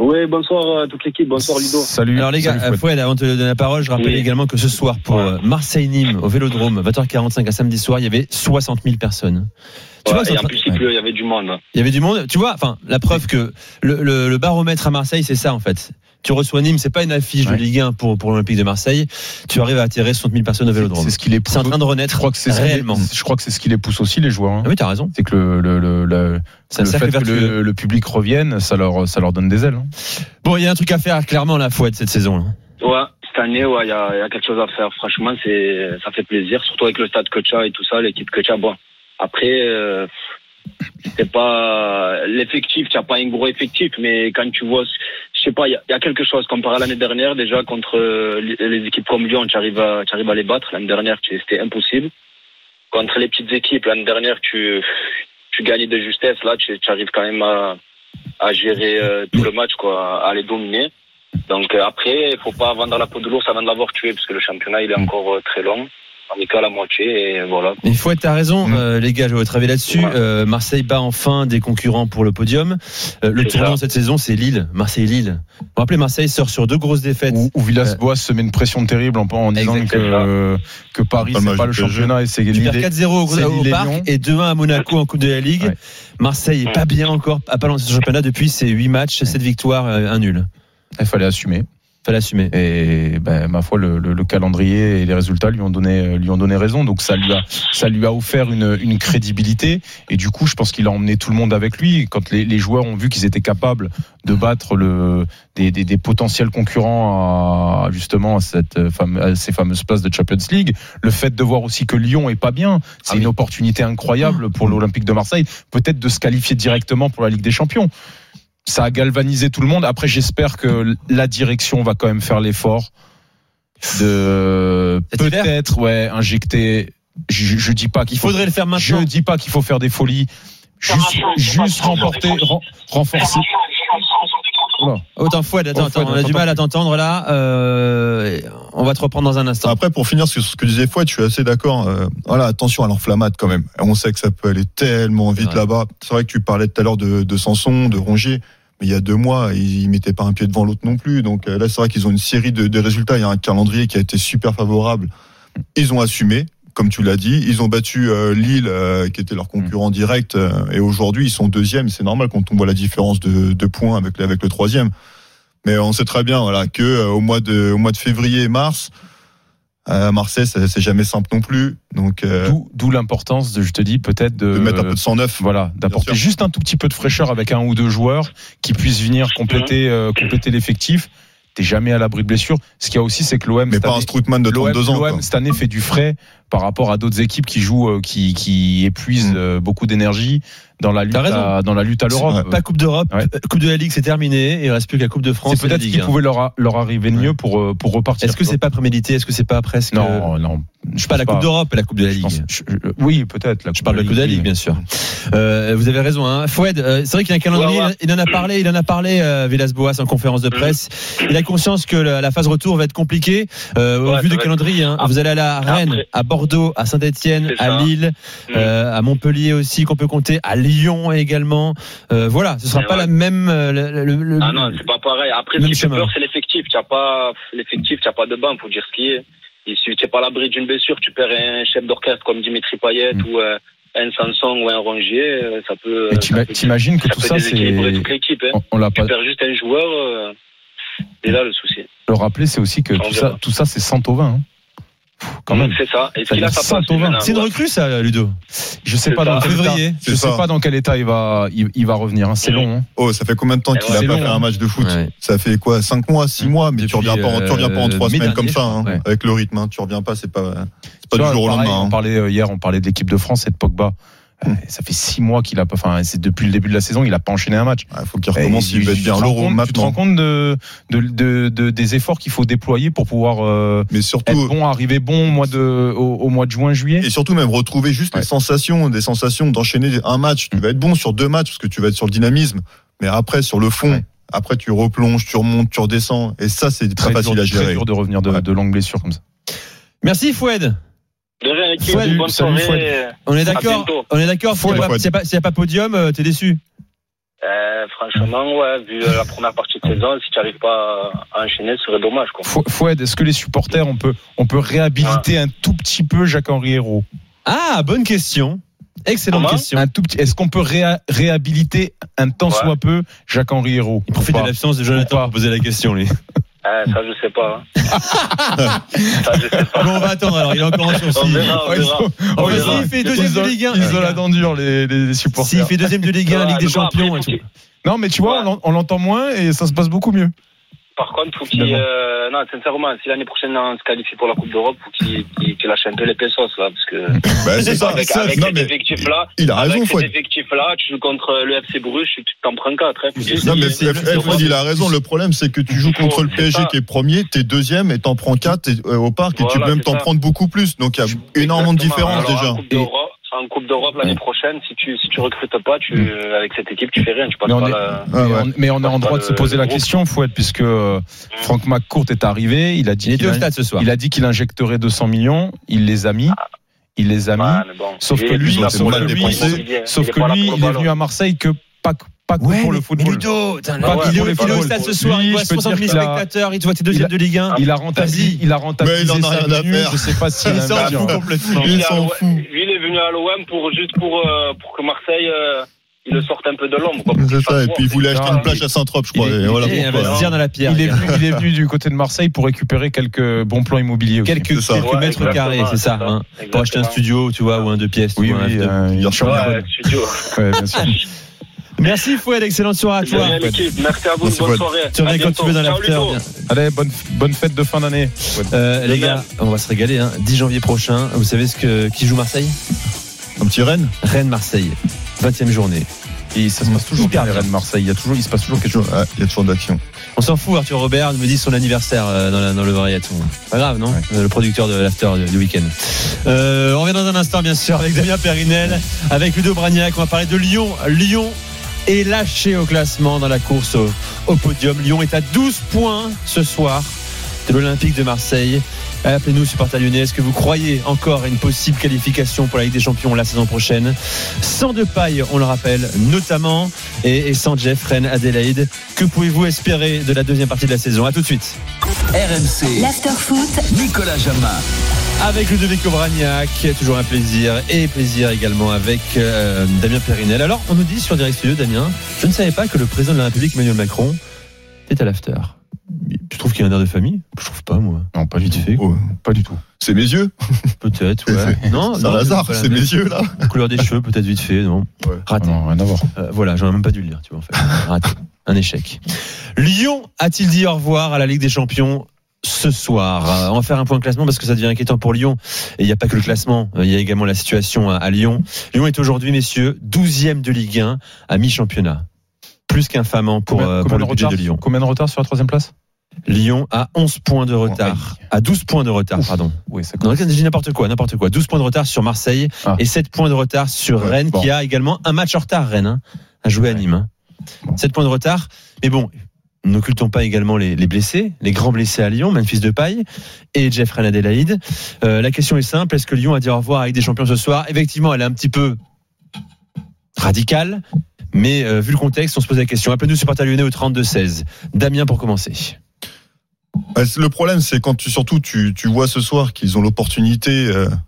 Oui, bonsoir à toute l'équipe, bonsoir Ludo. Salut. Alors les gars, Fouad, avant de te donner la parole, je rappelle également que ce soir pour Marseille-Nîmes au Vélodrome, 20h45 à samedi soir, il y avait 60 000 personnes. Et en plus il pleut, il y avait du monde. Il y avait du monde. Tu vois, enfin, la preuve que le baromètre à Marseille, c'est ça en fait. Tu reçois Nîmes, c'est pas une affiche de Ligue 1 pour l'Olympique de Marseille. Tu arrives à attirer 60 000 personnes au Vélodrome. C'est ce qui les pousse. C'est en train de renaître. Je crois que c'est réellement. Je crois que c'est ce qui les pousse aussi, les joueurs. Ah oui, t'as raison. C'est que le fait que le public revienne, ça leur donne des ailes. Bon, il y a un truc à faire clairement la Fouad cette saison. Ouais, cette année, il y a quelque chose à faire. Franchement, ça fait plaisir, surtout avec le stade Kocha et tout ça, l'équipe Kocha. Bon, après. C'est pas l'effectif, tu n'as pas un gros effectif, mais quand tu vois, je sais pas, il y a quelque chose comparé à l'année dernière déjà contre les équipes comme Lyon, tu arrives à les battre. L'année dernière, c'était impossible. Contre les petites équipes, l'année dernière, tu gagnais de justesse. Là, tu arrives quand même à gérer tout le match, quoi, à les dominer. Donc après, il faut pas vendre la peau de l'ours avant de l'avoir tué, parce que le championnat il est encore très long. On est qu'à la moitié et voilà. Il faut être, t'as raison, les gars, je vais votre avis là-dessus. Marseille bat enfin des concurrents pour le podium. Le tournant cette saison, c'est Lille, Marseille-Lille. Vous vous rappelez, Marseille sort sur 2 grosses défaites. Où Villas-Boas se met une pression terrible en disant que Paris c'est pas le championnat et c'est Lille. Tu perds 4-0 au Parc et 2-1 à Monaco en Coupe de la Ligue. Ouais. Marseille est pas bien encore, à pas lancer son championnat depuis ses 8 matchs, 7 victoires, 1 nul. Il fallait assumer. Et ma foi, le calendrier et les résultats lui ont donné raison. Donc ça lui a offert une crédibilité. Et du coup, je pense qu'il a emmené tout le monde avec lui. Quand les joueurs ont vu qu'ils étaient capables de battre des potentiels concurrents à ces fameuses places de Champions League, le fait de voir aussi que Lyon est pas bien, c'est une opportunité incroyable pour l'Olympique de Marseille, peut-être de se qualifier directement pour la Ligue des Champions. Ça a galvanisé tout le monde. Après, j'espère que la direction va quand même faire l'effort de peut-être injecter. Je dis pas qu'il faudrait le faire maintenant. Je dis pas qu'il faut faire des folies. Juste renforcer. Autant Fouad, attends, on a du mal à t'entendre là. On va te reprendre dans un instant. Après, pour finir sur ce que disait Fouad, je suis assez d'accord. Voilà, attention à l'enflammade quand même. On sait que ça peut aller tellement vite là-bas. C'est vrai que tu parlais tout à l'heure de Sanson, de Rongier. Mais il y a 2 mois, ils mettaient pas un pied devant l'autre non plus. Donc là, c'est vrai qu'ils ont une série de résultats. Il y a un calendrier qui a été super favorable. Ils ont assumé, comme tu l'as dit. Ils ont battu Lille, qui était leur concurrent direct. Et aujourd'hui, ils sont 2e. C'est normal quand on voit la différence de points avec le 3e. Mais on sait très bien, voilà, que au mois de février et mars, Marseille, c'est jamais simple non plus. Donc d'où l'importance je te dis, peut-être de mettre un peu de sang neuf. Voilà, d'apporter juste un tout petit peu de fraîcheur avec 1 ou 2 joueurs qui puissent venir compléter l'effectif. T'es jamais à l'abri de blessures. Ce qu'il y a aussi, c'est que l'OM, mais pas un Strootman de 32 ans. L'OM cette année fait du frais par rapport à d'autres équipes qui jouent, qui épuisent beaucoup d'énergie dans la lutte à l'Europe. Pas Coupe d'Europe, Coupe de la Ligue, c'est terminé. Il reste plus que la Coupe de France. C'est peut-être ce qui pouvait leur arriver de mieux pour repartir. Est-ce que c'est pas prémédité? Est-ce que c'est pas presque? Non. Je parle de la Coupe d'Europe et la Coupe de la Ligue. Oui, peut-être. Je parle de la Coupe de la Ligue, bien sûr. Vous avez raison, hein. Fouad, c'est vrai qu'il y a un calendrier. Il en a parlé, Villas-Boas en conférence de presse. Il a conscience que la phase retour va être compliquée, au vu du calendrier, hein. Vous allez aller à Rennes, à Bordeaux, à Saint-Etienne, à Lille, à Montpellier aussi, qu'on peut compter, à Lyon également. Voilà, ce sera pas la même, Ah non, c'est pas pareil. Après, ce qui fait peur, c'est l'effectif. Tu n'as pas de banc, faut dire ce qui est. Tu n'es pas à l'abri d'une blessure, tu perds un chef d'orchestre comme Dimitri Payet ou un Sanson ou un Rongier, ça peut. Et t'imagines que tout ça, c'est. Toute l'équipe, hein. Tu perds juste un joueur, et là le souci. Le rappeler, c'est aussi que tout ça, c'est sans au vin. Hein. Quand même. C'est ça. Et là, ça passe. C'est une recrue, ça, Ludo. Je sais pas dans quel état il va revenir. Hein. C'est long. Hein. Oh, ça fait combien de temps qu'il a pas fait un match de foot? Ça fait quoi, 5 mois, 6 mois, mais tu reviens pas en 3 semaines comme ça, hein, avec le rythme. Hein. Tu reviens pas, c'est pas du jour au lendemain. On parlait de l'équipe de France et de Pogba. Ça fait 6 mois qu'il a pas. Enfin, c'est depuis le début de la saison, il a pas enchaîné un match. Il faut qu'il recommence. Il va être bien l'Euro maintenant. Tu te rends compte des efforts qu'il faut déployer pour pouvoir mais surtout, arriver bon au mois de juin, juillet. Et surtout même retrouver juste des sensations d'enchaîner un match. Tu vas être bon sur 2 matchs parce que tu vas être sur le dynamisme. Mais après, sur le fond, après tu replonges, tu remontes, tu redescends. Et ça, c'est très facile à gérer. Très dur de revenir de longues blessures comme ça. Merci Fouad. De rien, équipe, bonne soirée. On est d'accord. S'il n'y a pas podium, t'es déçu? Franchement, ouais, vu la première partie de saison, si tu n'arrives pas à enchaîner, ce serait dommage, quoi. Fouad, est-ce que les supporters, on peut réhabiliter un tout petit peu Jacques-Henri Hérault? Ah, bonne question. Excellente question. Un tout petit. Est-ce qu'on peut réhabiliter un tant soit peu Jacques-Henri Hérault? Il profite de l'absence de Jonathan pour poser la question, lui. Ça, je sais pas. Ça, je sais pas. Bon, on va attendre alors. Il est encore en sursis. On verra. S'il fait deuxième de Ligue 1, ils ont la dent dure, les supporters. S'il fait deuxième de Ligue 1, Ligue des Champions. Non, mais tu vois, on l'entend moins et ça se passe beaucoup mieux. Par contre, faut qu'il, non, sincèrement, si l'année prochaine on se qualifie pour la Coupe d'Europe, faut qu'il lâche un peu les pesos, là, parce que. C'est ça, avec cet effectif-là. Il a raison, Fouad. Avec cet effectif-là, tu joues contre le FC Bruges, tu t'en prends 4, Non, mais Fouad, il a raison. Le problème, c'est que tu joues contre le PSG qui est premier, t'es deuxième et t'en prends 4 au parc et tu peux même t'en prendre beaucoup plus. Donc, il y a énormément de différences déjà. En Coupe d'Europe l'année prochaine, si tu recrutes pas, avec cette équipe, tu fais rien. Tu passes mais on est en droit de se poser la question, Fouad, puisque Franck McCourt est arrivé. Il a dit qu'il était au stade ce soir. Il a dit qu'il injecterait 200 millions. Il les a mis. Sauf que lui, il est venu à Marseille que pas pour le football. Ludo, il est au stade ce soir, il voit 60 000 spectateurs, il te voit tes deuxièmes de Ligue 1. Il a rentabilisé sa venue, je sais pas si il s'en fout complètement. Lui, il est venu à l'OM pour que Marseille il le sorte un peu de l'ombre. C'est ça, et puis il voulait acheter une plage à Saint-Trope, je crois. Il va se dire dans la pierre. Il est venu du côté de Marseille pour récupérer quelques bons plans immobiliers. Quelques mètres carrés, c'est ça. Pour acheter un studio, tu vois, ou un 2 pièces. Oui, un studio. Ouais, bien sûr. Merci Fouad, excellente soirée à toi. Merci à vous, bonne soirée. Tu reviens quand tu veux dans l'after. Allez, bonne fête de fin d'année. Les gars, on va se régaler. 10 janvier prochain, vous savez qui joue Marseille? Un petit Rennes. Rennes-Marseille, 20e journée. Et ça se passe toujours bien, Rennes-Marseille. Il se passe toujours quelque chose. Il y a toujours d'action. On s'en fout, Arthur Robert me dit son anniversaire dans le variaton. Pas grave, non? Le producteur de l'after du week-end. On revient dans un instant, bien sûr, avec Damien Périnel, avec Ludo Bragnac. On va parler de Lyon. Lyon est lâché au classement dans la course au podium. Lyon est à 12 points ce soir de l'Olympique de Marseille. Appelez-nous, supporters lyonnais. Est-ce que vous croyez encore à une possible qualification pour la Ligue des Champions la saison prochaine? Sans Depay, on le rappelle, notamment, et sans Jeff, Rennes, Adélaïde. Que pouvez-vous espérer de la deuxième partie de la saison? À tout de suite. RMC. L'after-foot. Nicolas Jamin. Avec Ludovic Bragnac, toujours un plaisir, et plaisir également avec Damien Périnel. Alors, on nous dit sur Direct Studio, Damien, je ne savais pas que le président de la République, Emmanuel Macron, était à l'after. Tu trouves qu'il y a un air de famille? Je trouve pas, moi. Non, pas du tout. Pas du tout. C'est mes yeux? Peut-être, ouais. Non, c'est un hasard, c'est mes yeux, là. La couleur des cheveux, peut-être vite fait, non? Ouais. Raté. Non, rien à voir. Voilà, j'aurais même pas dû le lire, tu vois, en fait. Raté. Un échec. Lyon a-t-il dit au revoir à la Ligue des Champions ce soir? On va faire un point classement parce que ça devient inquiétant pour Lyon. Et il n'y a pas que le classement, il y a également la situation à Lyon. Lyon est aujourd'hui, messieurs, 12e de Ligue 1 à mi-championnat. Plus qu'infamant pour le budget de Lyon. Combien de retard sur la 3e place? Lyon a 11 points de retard. À 12 points de retard, pardon. Oui, c'est non, j'ai dit n'importe quoi. 12 points de retard sur Marseille et 7 points de retard sur Rennes, qui a également un match en retard, Rennes, à jouer à Nîmes. 7 points de retard. Mais bon, n'occultons pas également les blessés, les grands blessés à Lyon, Memphis Depay et Jeff Rennes Adélaïde. La question est simple, est-ce que Lyon a dit au revoir avec des champions ce soir? Effectivement, elle est un petit peu radicale, mais vu le contexte, on se pose la question. Appelez-nous supporters lyonnais au 32-16. Damien pour commencer. Le problème, c'est quand tu vois ce soir qu'ils ont l'opportunité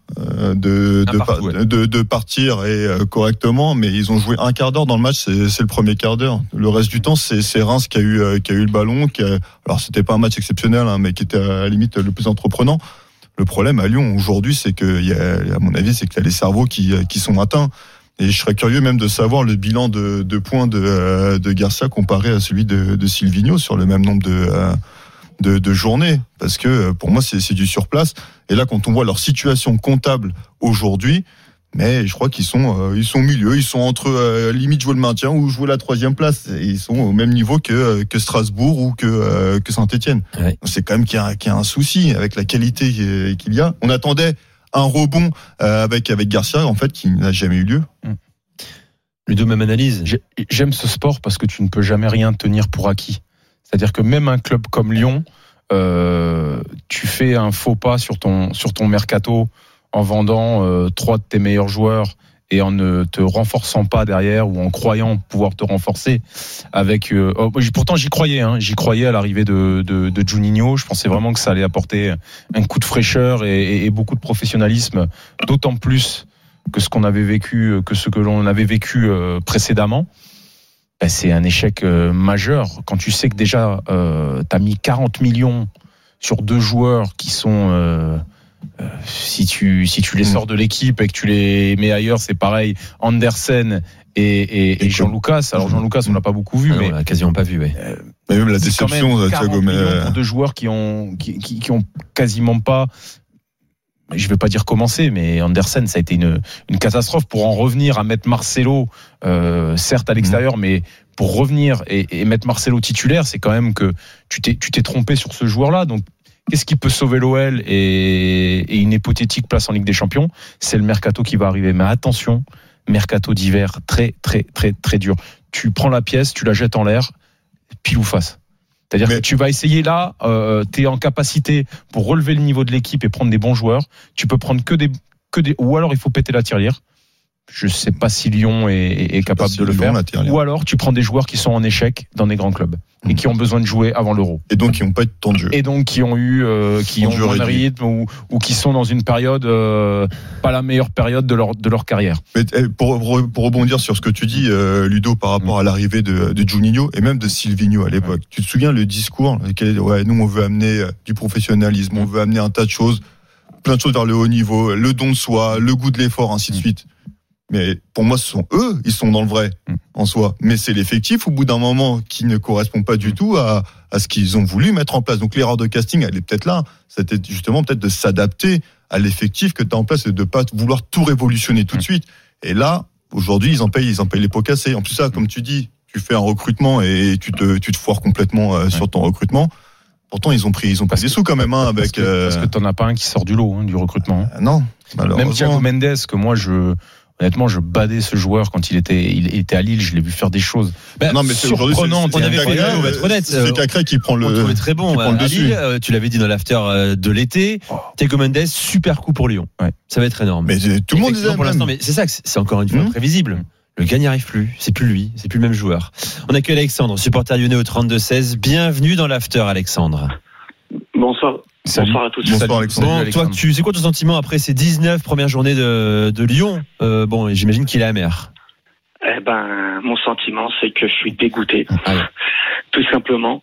de partir et correctement, mais ils ont joué un quart d'heure dans le match, c'est le premier quart d'heure. Le reste du temps, c'est Reims qui a eu le ballon. Alors c'était pas un match exceptionnel, hein, mais qui était à la limite le plus entreprenant. Le problème à Lyon aujourd'hui, c'est que, à mon avis, c'est qu'il y a les cerveaux qui sont atteints. Et je serais curieux même de savoir le bilan de points de Garcia comparé à celui de Silvinho sur le même nombre de journées, parce que pour moi c'est du surplace. Et là, quand on voit leur situation comptable aujourd'hui, mais je crois qu'ils sont au milieu, ils sont entre limite jouer le maintien ou jouer la 3e place. Et ils sont au même niveau que Strasbourg ou que Saint-Etienne. Ouais. C'est quand même qu'il y a un souci avec la qualité qu'il y a. On attendait un rebond avec Garcia, en fait, qui n'a jamais eu lieu. Ludo, même analyse. J'aime ce sport parce que tu ne peux jamais rien tenir pour acquis. C'est-à-dire que même un club comme Lyon, tu fais un faux pas sur ton mercato en vendant 3 de tes meilleurs joueurs et en ne te renforçant pas derrière ou en croyant pouvoir te renforcer avec pourtant j'y croyais à l'arrivée de Juninho. Je pensais vraiment que ça allait apporter un coup de fraîcheur et beaucoup de professionnalisme, d'autant plus que ce que l'on avait vécu précédemment. C'est un échec majeur quand tu sais que déjà t'as mis 40 millions sur 2 joueurs qui sont si tu les sors de l'équipe et que tu les mets ailleurs, c'est pareil. Andersen et Jean-Lucas. Alors Jean-Lucas, on l'a pas beaucoup vu, mais on l'a quasiment pas vu. Mais même la déception de Thiago Mendes pour 2 joueurs qui ont quasiment pas. Je vais pas dire commencer, mais Andersen, ça a été une catastrophe. Pour en revenir à mettre Marcelo, certes à l'extérieur, mais pour revenir et mettre Marcelo titulaire, c'est quand même que tu t'es trompé sur ce joueur-là. Donc qu'est-ce qui peut sauver l'OL et une hypothétique place en Ligue des Champions? C'est le mercato qui va arriver. Mais attention, mercato d'hiver très très très très dur. Tu prends la pièce, tu la jettes en l'air, pile ou face. C'est-à-dire que tu vas essayer là, tu es en capacité pour relever le niveau de l'équipe et prendre des bons joueurs. Tu peux prendre que des ou alors il faut péter la tirelire. Je sais pas si Lyon est capable de le faire. Ou alors tu prends des joueurs qui sont en échec dans des grands clubs et qui ont besoin de jouer avant l'Euro. Et donc qui n'ont pas eu de temps de jeu. Et donc qui ont eu un rythme ou qui sont dans une période pas la meilleure période de leur carrière. Mais pour rebondir sur ce que tu dis, Ludo, par rapport à l'arrivée de Juninho et même de Silvinho à l'époque. Tu te souviens le discours nous on veut amener du professionnalisme, on veut amener un tas de choses, plein de choses vers le haut niveau, le don de soi, le goût de l'effort, ainsi de suite. Mais pour moi, ce sont eux, ils sont dans le vrai, en soi. Mais c'est l'effectif, au bout d'un moment, qui ne correspond pas du tout à ce qu'ils ont voulu mettre en place. Donc l'erreur de casting, elle est peut-être là. C'était justement peut-être de s'adapter à l'effectif que tu as en place et de pas vouloir tout révolutionner tout de suite. Et là, aujourd'hui, ils en payent les pots cassés. En plus, ça, comme tu dis, tu fais un recrutement et tu te foires complètement sur ton recrutement. Pourtant, ils ont pris des sous quand même, avec. Parce que t'en as pas un qui sort du lot, du recrutement. Non, malheureusement. Même Thiago Mendes, que moi, honnêtement, je badais ce joueur quand il était à Lille. Je l'ai vu faire des choses. Non, mais c'est surprenant. On avait fait on va être honnête. C'est Cacré qui prend le. On trouvait très bon à Lille. Tu l'avais dit dans l'after de l'été. Thiago Mendes, super coup pour Lyon. Ouais. Ça va être énorme. Mais tout le monde disait pour l'instant. Mais c'est ça, c'est encore une fois prévisible. Le gars n'y arrive plus. C'est plus lui. C'est plus le même joueur. On accueille Alexandre, supporter lyonnais au 32-16. Bienvenue dans l'after, Alexandre. Bonsoir. Salut. Bonsoir à tous. Bonsoir Alexandre. Bon, toi, c'est quoi ton sentiment après ces 19 premières journées de Lyon? Bon, j'imagine qu'il est amer. Mon sentiment, c'est que je suis dégoûté. Tout simplement.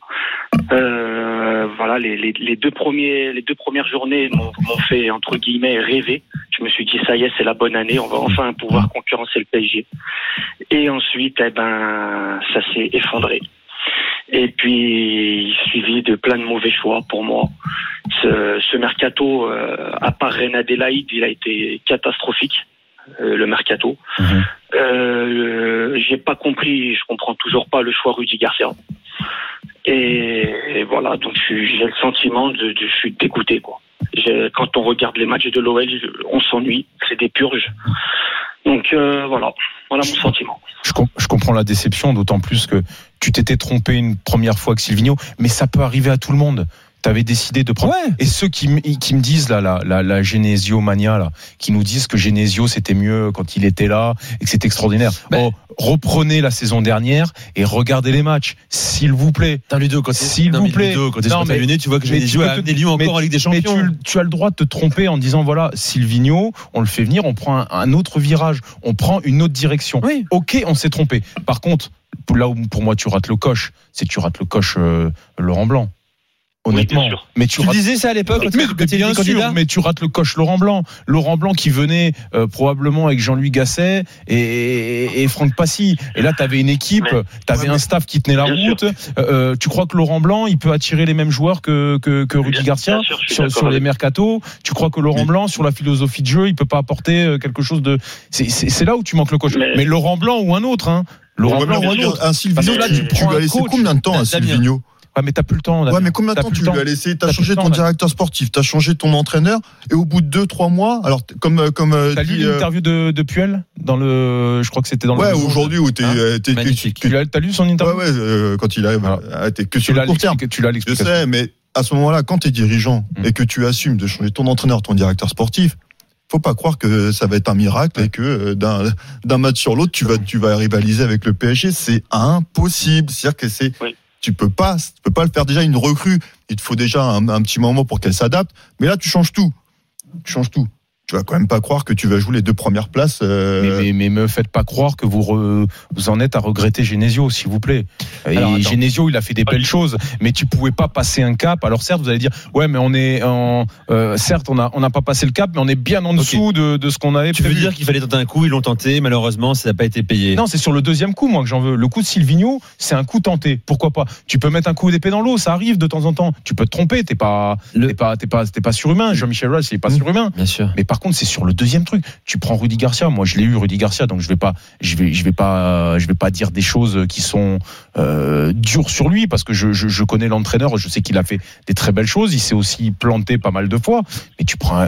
Voilà, les deux premières journées m'ont fait, entre guillemets, rêver. Je me suis dit, ça y est, c'est la bonne année, on va enfin pouvoir concurrencer le PSG. Et ensuite, ça s'est effondré. Et puis, suivi de plein de mauvais choix pour moi. Ce mercato, à part Reine Adélaïde, il a été catastrophique, le mercato. J'ai pas compris, je comprends toujours pas le choix Rudy Garcia. Et voilà, donc j'ai le sentiment je suis dégoûté, quoi. Quand on regarde les matchs de l'OL, on s'ennuie, c'est des purges. Donc voilà mon sentiment. Je comprends la déception, d'autant plus que tu t'étais trompé une première fois avec Silvinho, mais ça peut arriver à tout le monde. T'avais décidé de prendre. Et ceux qui me disent la Genesio mania là, qui nous disent que Genesio c'était mieux quand il était là et que c'était extraordinaire. Reprenez la saison dernière et regardez les matchs, s'il vous plaît. Ludo, s'il vous plaît. Quand tu es tu vois que Genesio a amené Lyon encore en Ligue des Champions. Mais tu as le droit de te tromper en disant voilà, Silvinho, on le fait venir, on prend un autre virage, on prend une autre direction. Oui. Ok, on s'est trompé. Par contre, là où pour moi tu rates le coche, c'est que tu rates le coche Laurent Blanc. Honnêtement, oui, mais tu disais ça à l'époque, mais tu rates le coche Laurent Blanc qui venait probablement avec Jean-Louis Gasset et Franck Passy. Et là, t'avais une équipe, t'avais un staff qui tenait la route. Tu crois que Laurent Blanc, il peut attirer les mêmes joueurs que Rudy Garcia sur les mercatos? Tu crois que Laurent Blanc, sur la philosophie de jeu, il peut pas apporter quelque chose de? C'est là où tu manques le coach. Mais Laurent Blanc ou un autre, hein? Laurent Blanc ou un autre. Un Silvinho, là, tu lui as laissé combien de temps à Silvinho? Ouais, mais t'as plus le temps. Ouais, mais combien de temps tu lui as laissé? T'as changé ton directeur sportif, t'as changé ton entraîneur, et au bout de 2-3 mois, alors comme t'as lu l'interview de Puel dans je crois que c'était dans le. aujourd'hui où t'es magnifique. T'as lu son interview? Ouais, quand il arrive, t'es que sur le court terme. Tu l'as l'expliqué. Je sais, mais à ce moment-là, quand t'es dirigeant et que tu assumes de changer ton entraîneur, ton directeur sportif, faut pas croire que ça va être un miracle et que d'un match sur l'autre tu vas rivaliser avec le PSG. C'est impossible. C'est-à-dire que tu peux pas le faire. Déjà une recrue, il te faut déjà un petit moment pour qu'elle s'adapte. Mais là tu changes tout. Tu vas quand même pas croire que tu vas jouer les 2 premières places. Mais me faites pas croire que vous en êtes à regretter Genesio, s'il vous plaît. Et Genesio, il a fait des belles choses, mais tu pouvais pas passer un cap. Alors certes, vous allez dire, ouais, mais certes, on n'a pas passé le cap, mais on est bien en dessous de ce qu'on avait prévu. Tu veux dire qu'il fallait tenter un coup, ils l'ont tenté, malheureusement, ça n'a pas été payé. Non, c'est sur le deuxième coup, moi, que j'en veux. Le coup de Silvinho, c'est un coup tenté. Pourquoi pas? Tu peux mettre un coup d'épée dans l'eau, ça arrive de temps en temps. Tu peux te tromper, t'es pas surhumain. Jean-Michel Aulas, il est pas surhumain. Bien sûr. Mais par contre, c'est sur le deuxième truc. Tu prends Rudy Garcia. Moi, je l'ai eu, Rudy Garcia, donc je vais pas dire des choses qui sont dures sur lui, parce que je connais l'entraîneur, je sais qu'il a fait des très belles choses. Il s'est aussi planté pas mal de fois. Mais tu prends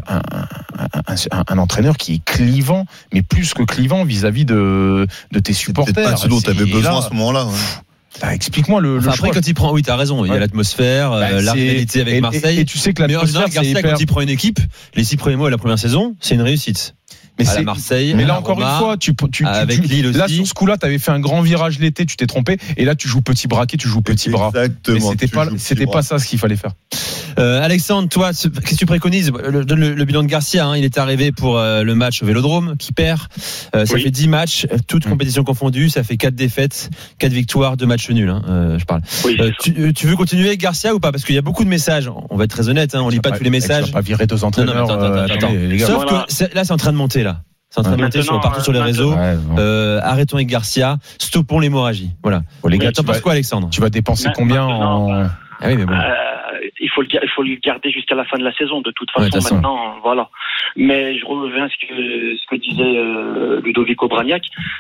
un entraîneur qui est clivant, mais plus que clivant vis-à-vis de tes supporters. C'est pas ce dont tu avais besoin à ce moment-là. Explique-moi le après, choix. Quand il prend, oui, t'as raison, il y a l'atmosphère, la rivalité avec Marseille. Et tu sais que l'atmosphère, Garcia, quand il prend une équipe, les 6 premiers mois de la première saison, c'est une réussite. Mais à Marseille, mais là encore une fois, avec Lille aussi. Là sur ce coup-là, tu avais fait un grand virage l'été, tu t'es trompé, et là tu joues petit braquet, tu joues petit bras. Exactement. Mais c'était pas ça ce qu'il fallait faire. Alexandre, toi, qu'est-ce que tu préconises? Le bilan de Garcia, il est arrivé pour le match au Vélodrome, qui perd. Ça fait 10 matchs, toutes compétitions confondues, ça fait 4 défaites, 4 victoires, 2 matchs nuls. Je parle. Oui, tu veux continuer avec Garcia ou pas? Parce qu'il y a beaucoup de messages. On va être très honnête, on lit pas tous les messages. Tu vas pas virer 2 entraîneurs. Attends. Les gars. Sauf que là, c'est en train de monter là. C'est en train de monter partout sur les réseaux. Arrêtons avec Garcia, stoppons l'hémorragie. Voilà. Les gars, t'en penses quoi, Alexandre? Tu vas dépenser combien en oui, mais bon. Il faut le garder jusqu'à la fin de la saison. De toute façon, maintenant, voilà. Mais je reviens à ce que disait Ludovico Bragnac.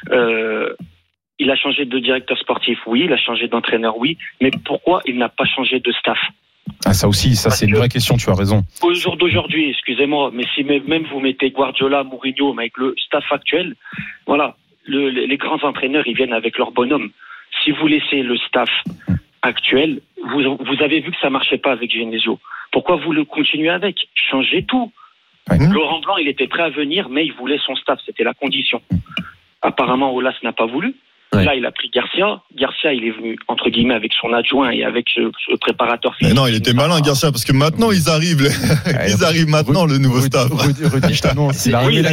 Il a changé de directeur sportif, oui. Il a changé d'entraîneur, oui. Mais pourquoi il n'a pas changé de staff? Ça aussi, c'est une vraie question, tu as raison. Au jour d'aujourd'hui, excusez-moi, mais si même vous mettez Guardiola, Mourinho, mais avec le staff actuel, voilà, les grands entraîneurs, ils viennent avec leur bonhomme. Si vous laissez le staff actuel, vous avez vu que ça marchait pas avec Genesio. Pourquoi vous le continuez avec? Changez tout. Laurent Blanc, il était prêt à venir, mais il voulait son staff, c'était la condition. Apparemment, Aulas n'a pas voulu. Là, il a pris Garcia. Garcia, il est venu, entre guillemets, avec son adjoint et avec ce préparateur physique. Mais non, il était malin, Garcia, parce que maintenant, ils arrivent maintenant, le nouveau staff. Rudy, je t'annonce, il arrive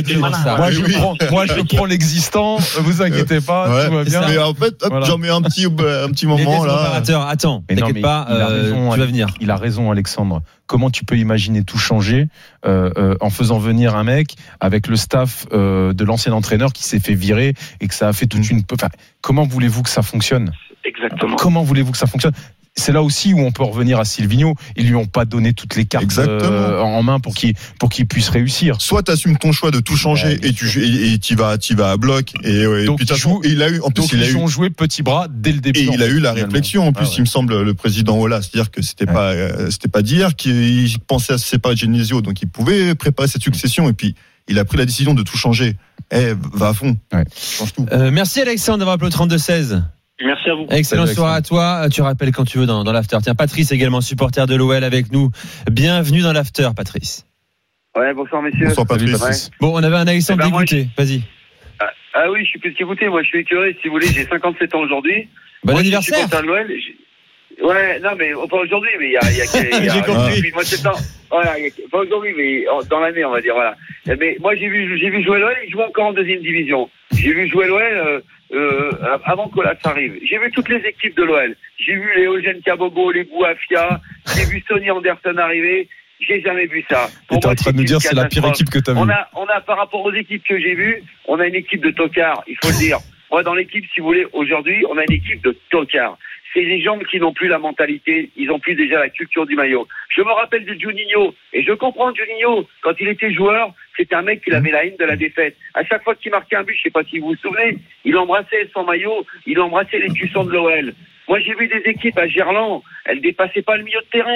Moi, je prends l'existant, vous inquiétez pas, tout va bien. Mais en fait, j'en mets un petit moment, là. Attends, t'inquiète pas, tu vas venir. Il a raison, Alexandre. Comment tu peux imaginer tout changer en faisant venir un mec avec le staff de l'ancien entraîneur qui s'est fait virer et que ça a fait toute une... Enfin, comment voulez-vous que ça fonctionne? Exactement. Comment voulez-vous que ça fonctionne? C'est là aussi où on peut revenir à Silvinho. Ils lui ont pas donné toutes les cartes en main pour qu'il puisse réussir. Soit t'assumes ton choix de tout changer et tu vas à bloc donc puis il a eu ils ont joué petit bras dès le début. Et il a eu la réflexion en plus, il me semble, le président Aulas, c'est-à-dire que c'était pas d'hier qu'il pensait à se séparer de Genesio, donc il pouvait préparer cette succession et puis il a pris la décision de tout changer. Va à fond. Change tout. Merci Alexandre d'avoir appelé au 32-16. Merci à vous. Excellente soirée à toi. Tu rappelles quand tu veux dans l'after. Tiens, Patrice également, supporter de l'OL avec nous. Bienvenue dans l'after, Patrice. Ouais, bonsoir messieurs. Bonsoir Patrice. Bon, on avait un Alexandre dégoûté. Vas-y. Ah oui, je suis plus dégoûté. Moi, je suis écœuré. Si vous voulez, j'ai 57 ans aujourd'hui. Bon anniversaire. Je suis supporter de l'OL. Ouais, non, mais pas aujourd'hui, mais il y a j'ai compris. Depuis le mois de septembre. Voilà, pas aujourd'hui, mais dans l'année, on va dire. Voilà. Mais moi, j'ai vu jouer l'OL. Il joue encore en deuxième division. J'ai vu jouer l'OL. Avant qu'Aulas arrive. J'ai vu toutes les équipes de l'OL. J'ai vu les Eugène Kabogo, les Bouafia, j'ai vu Sonny Anderson arriver. J'ai jamais vu ça. T'es en train de nous dire c'est la pire équipe que t'as vue. On a par rapport aux équipes que j'ai vues, on a une équipe de tocards, il faut le dire. Moi, dans l'équipe, si vous voulez, aujourd'hui, on a une équipe de tocards. C'est des gens qui n'ont plus la mentalité, ils n'ont plus déjà la culture du maillot. Je me rappelle de Juninho, et je comprends Juninho, quand il était joueur, c'était un mec qui avait la haine de la défaite. À chaque fois qu'il marquait un but, je sais pas si vous vous souvenez, il embrassait son maillot, il embrassait les cuissons de l'OL. Moi, j'ai vu des équipes à Gerland, elles dépassaient pas le milieu de terrain,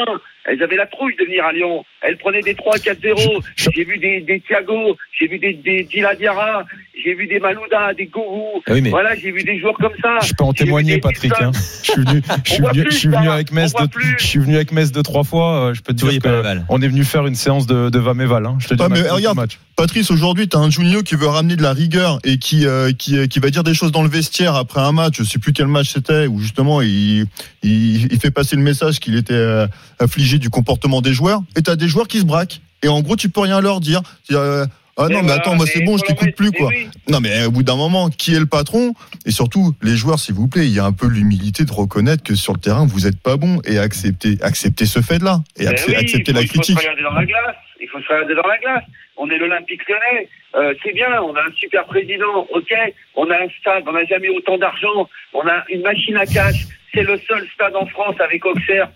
elles avaient la trouille de venir à Lyon. Elles prenaient des 3-4-0. J'ai vu des Thiago, j'ai vu des Dila Diarra, j'ai vu des Malouda, des Gourou. Oui, mais voilà, j'ai vu des joueurs comme ça. Je peux en témoigner, Patrick. Hein. Je suis venu avec Metz de 3 fois. Je peux te dire qu'on est venu faire une séance de Vaméval. Hein. Je te dis mais regarde, Patrice, aujourd'hui, t'as un Juninho qui veut ramener de la rigueur et qui va dire des choses dans le vestiaire après un match. Je sais plus quel match c'était, où justement il fait passer le message qu'il était affligé du comportement des joueurs. Et t'as des joueurs qui se braquent. Et en gros, tu peux rien leur dire. Ah non, mais attends, moi c'est bon, je t'écoute plus, quoi. Oui. Non, mais au bout d'un moment, qui est le patron? Et surtout, les joueurs, s'il vous plaît, il y a un peu l'humilité de reconnaître que sur le terrain, vous êtes pas bon et accepter ce fait-là. Et accepter la critique. Il faut se regarder dans la glace. Il faut se regarder dans la glace. On est l'Olympique Lyonnais. C'est bien, on a un super président, ok. On a un stade, on n'a jamais autant d'argent. On a une machine à cash. C'est le seul stade en France avec Auxerre.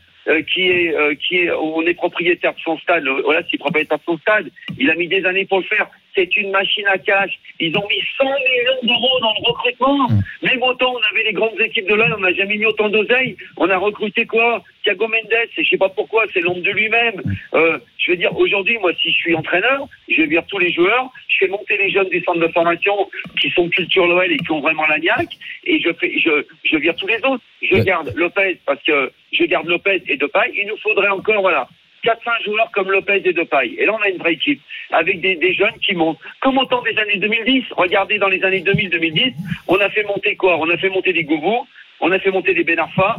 Où on est propriétaire de son stade. Voilà, c'est propriétaire de son stade. Il a mis des années pour le faire. C'est une machine à cash. Ils ont mis 100 millions d'euros dans le recrutement. Même autant, on avait les grandes équipes de l'OL, on n'a jamais mis autant d'oseille. On a recruté quoi? Thiago Mendes, et je sais pas pourquoi, c'est l'ombre de lui-même. Je veux dire, aujourd'hui, moi, si je suis entraîneur, je vais vire tous les joueurs, je fais monter les jeunes du centre de formation qui sont culture l'OL et qui ont vraiment la niaque, et je vire tous les autres. Je garde Lopez parce que je garde Lopez et Depay. Il nous faudrait encore, 4-5 joueurs comme Lopez et Depay. Et là, on a une vraie équipe avec des jeunes qui montent. Comme au temps des années 2010. Regardez, dans les années 2000-2010, on a fait monter quoi? On a fait monter des Goubou, on a fait monter des Ben Arfa